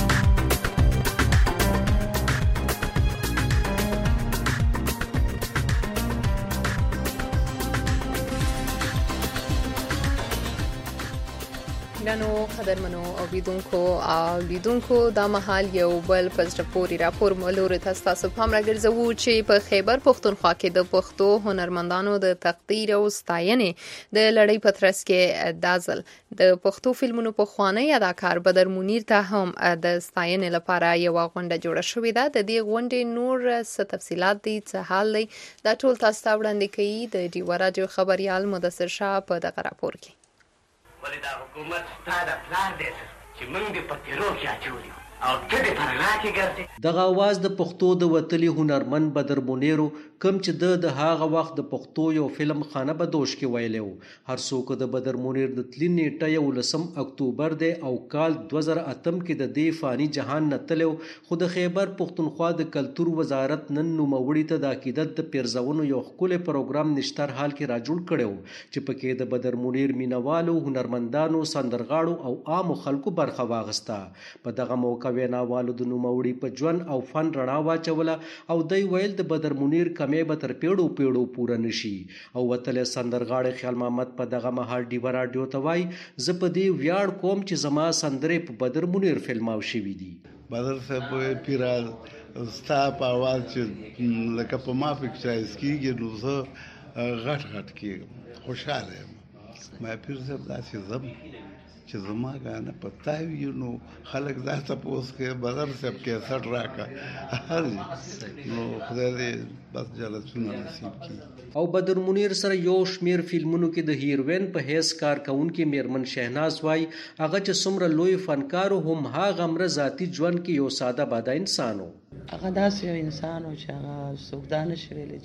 Speaker 2: نو قدرمنو اوریدونکو او لیدونکو دا مهال یو بل پزړپوري راپور مولوري تاسو پام راګرځوو چې په خیبر پښتونخوا کې د پښتو هنرمندانو د تقدیر او ستاینې د لړۍ په ترڅ کې دازل د پښتو فلمونو په خوانی اداکار بدر منیر ته هم د ستاینې لپاره یو غونډه جوړه شوې ده د دې غونډې نور څه تفصيلات دي څه حال دی دا ټول تاسو ته وړاندې کوي د ډیوا رادیو خبريال مدثر شاه په دغه راپور کې
Speaker 16: ولې دا حکومت ستاسو پلان دی چې موږ دې په تیرو کې اچولي او ته دې پر راکې ګرځې
Speaker 17: دغه आवाज د پښتو د وتلي هنرمند بدر منیر کم چې د هغه وخت د پښتو یو فلم خانه بدوش کې ویلو هر څوک د بدر منیر د تلین نیټه 19 اکتوبر دی او کال 2008 کې د دې فانی جهان نتلو خو د خیبر پښتونخوا د کلچر وزارت نن نوموړي ته د عقیدت د پیرزونو یو خپل پروګرام نشتر حال کې راجوړ کړو چې پکې د بدر منیر مینوالو هنرمندانو سندرغاړو او عام خلکو برخه واغستا په دغه موقع ویناوالو د نوموړي په ژوند او فن رڼا واچوله او دوی ویل د بدر منیر کمې به تر پیړو پوره نشي او وتل سندرغاړي خیال محمد په دغه مهال ډیوا رادیو ته وای زه په دې ویاړ کوم چې زما سندرې په بدر منیر فلماو شوي دي
Speaker 18: بدر صاحب پیرال ستا په आवाज چې لکه په ما پکچرایز کیږي نو زه غټ کیږم خوشاله یم ما پیر صاحب داسې زم چې زما غانه پتا وي نو خلک دا تاسو کې بدر صاحب کې سټ راکا هر نو خدای دې بس جلسونه نصیب کړي
Speaker 17: او بدر منیر سره یو شمیر فلمونو کې د هیروین په هیڅ کارکونکو میرمن شهناز وای هغه چې څومره لوی فنکار هم هغه امر ذاتی ژوند کې یو ساده باده انسانو
Speaker 19: هغه داسې یو انسانو چې هغه سودانه شویل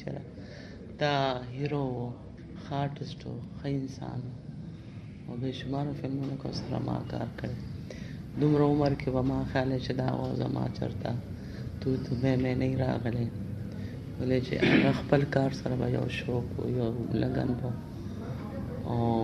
Speaker 19: چې دا هیرو خاطستو خې انسان او به شمار فلمونو کو سره ما کار کړ دومره عمر کې و ما خیال چې دا اوازه ما چرتا تو مې نه راغله ولې چې خپل کار سره یو شوق یو لګن وو او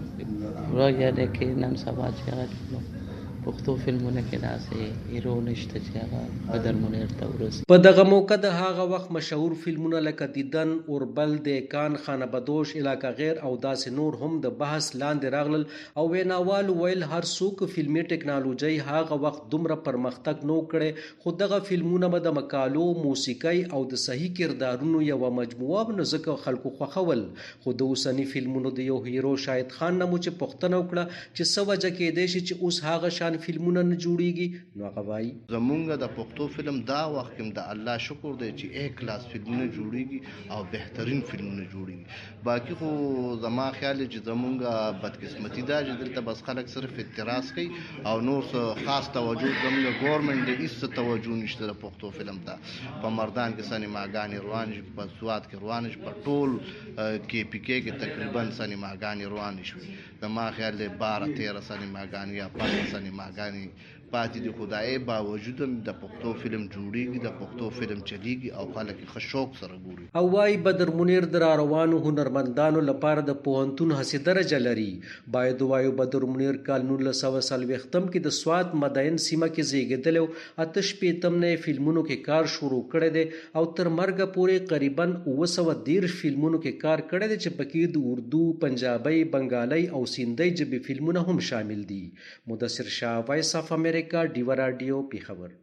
Speaker 19: راځي د کې نن سبا چې هغه پښتو فلمونه کې داسې هیرو نشته چې هغه بدر منیر ته ورسي
Speaker 17: په دغه موقع د هغه وخت مشهور فلمونه لکه دیدن اوربل د کان خانه بدوش علاقه غیر او داسې نور هم د بحث لاندې راغلل او ویناوال ویل هر څوک فلمي ټکنالوژي هغه وخت دومره پرمختګ نو کړي خو دغه فلمونه به د مقالو موسیقي او د صحیح کردارونو یو مجموعه بنځکه خلکو خوخول خو د اوسنی فلمونو د یو هیرو شاهد خان نمو چې پښتنه وکړه چې سوجه کې دی چې اوس هغه شان فلمونه نه جوړیږي نو هغه وایي
Speaker 20: زمونږ د پښتو فلم دا وخت کې د الله شکر دی چې A کلاس فلمونه جوړیږي او بهترین فلمونه جوړیږي باقي خو زما خیال چې زمونږ بدقسمتي دا چې دلته بس خلک صرف اعتراض کوي او نور خاص توجه زمونږ ګورنمنت دې هیڅ توجه نشته د پښتو فلم ته په مردان کې سینماګانې روانې په سواد کې روانې په ټول کې پی کې تقریبا سینماګانې روانې شوې زما خیال دی 12-13 سینماګانې یا 15 سینماګانې پاتې دي. خدای باوجود د پښتو فلم جوړیږي، د پښتو فلم چلیږي او خلک ښه شوق سره ګوري.
Speaker 17: او وايي بدر منیر د روانو هنرمندانو لپاره د پوهنتون هڅې درجه لري. باید وایو بدر منیر کال 1940 کې د سوات مدین سیمه کې زیږیدلی او 88 نه فلمونو کې کار شروع کړی دی او تر مرګ پورې قریبا 913 فلمونو کې کار کړی دی چې پکې د اردو، پنجابي، بنگالي او سیندي ژبې فلمونه هم شامل دي. مدثر شاه، وایس اف امریکا، ډیوا رادیو، پیښور.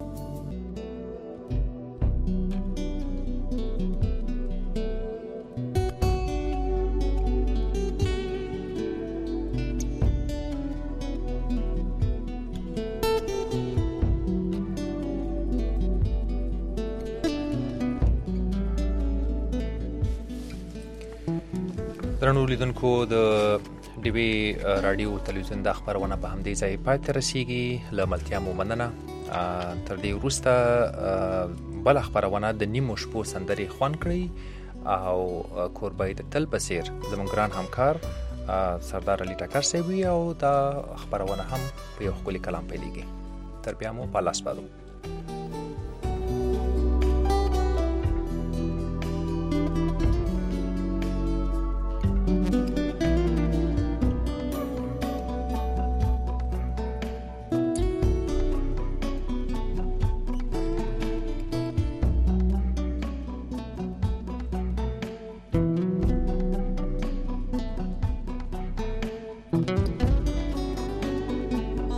Speaker 3: درنو لیدونکو، د ډیوی رادیو تلویزیون د خبرونه په همدې ځای پای ته رسیږي. له ملتیا مو مننه. تر دې وروسته بله خبرونه د نیمو شپو سندرې خوند کړئ او کوربه د تل په څیر زموږ ګران همکار سردار علي ټکر صاحب وي او دا خبرونه هم په یو ښکلي کلام پیلېږي. تر بیا مو په لاس سپارو.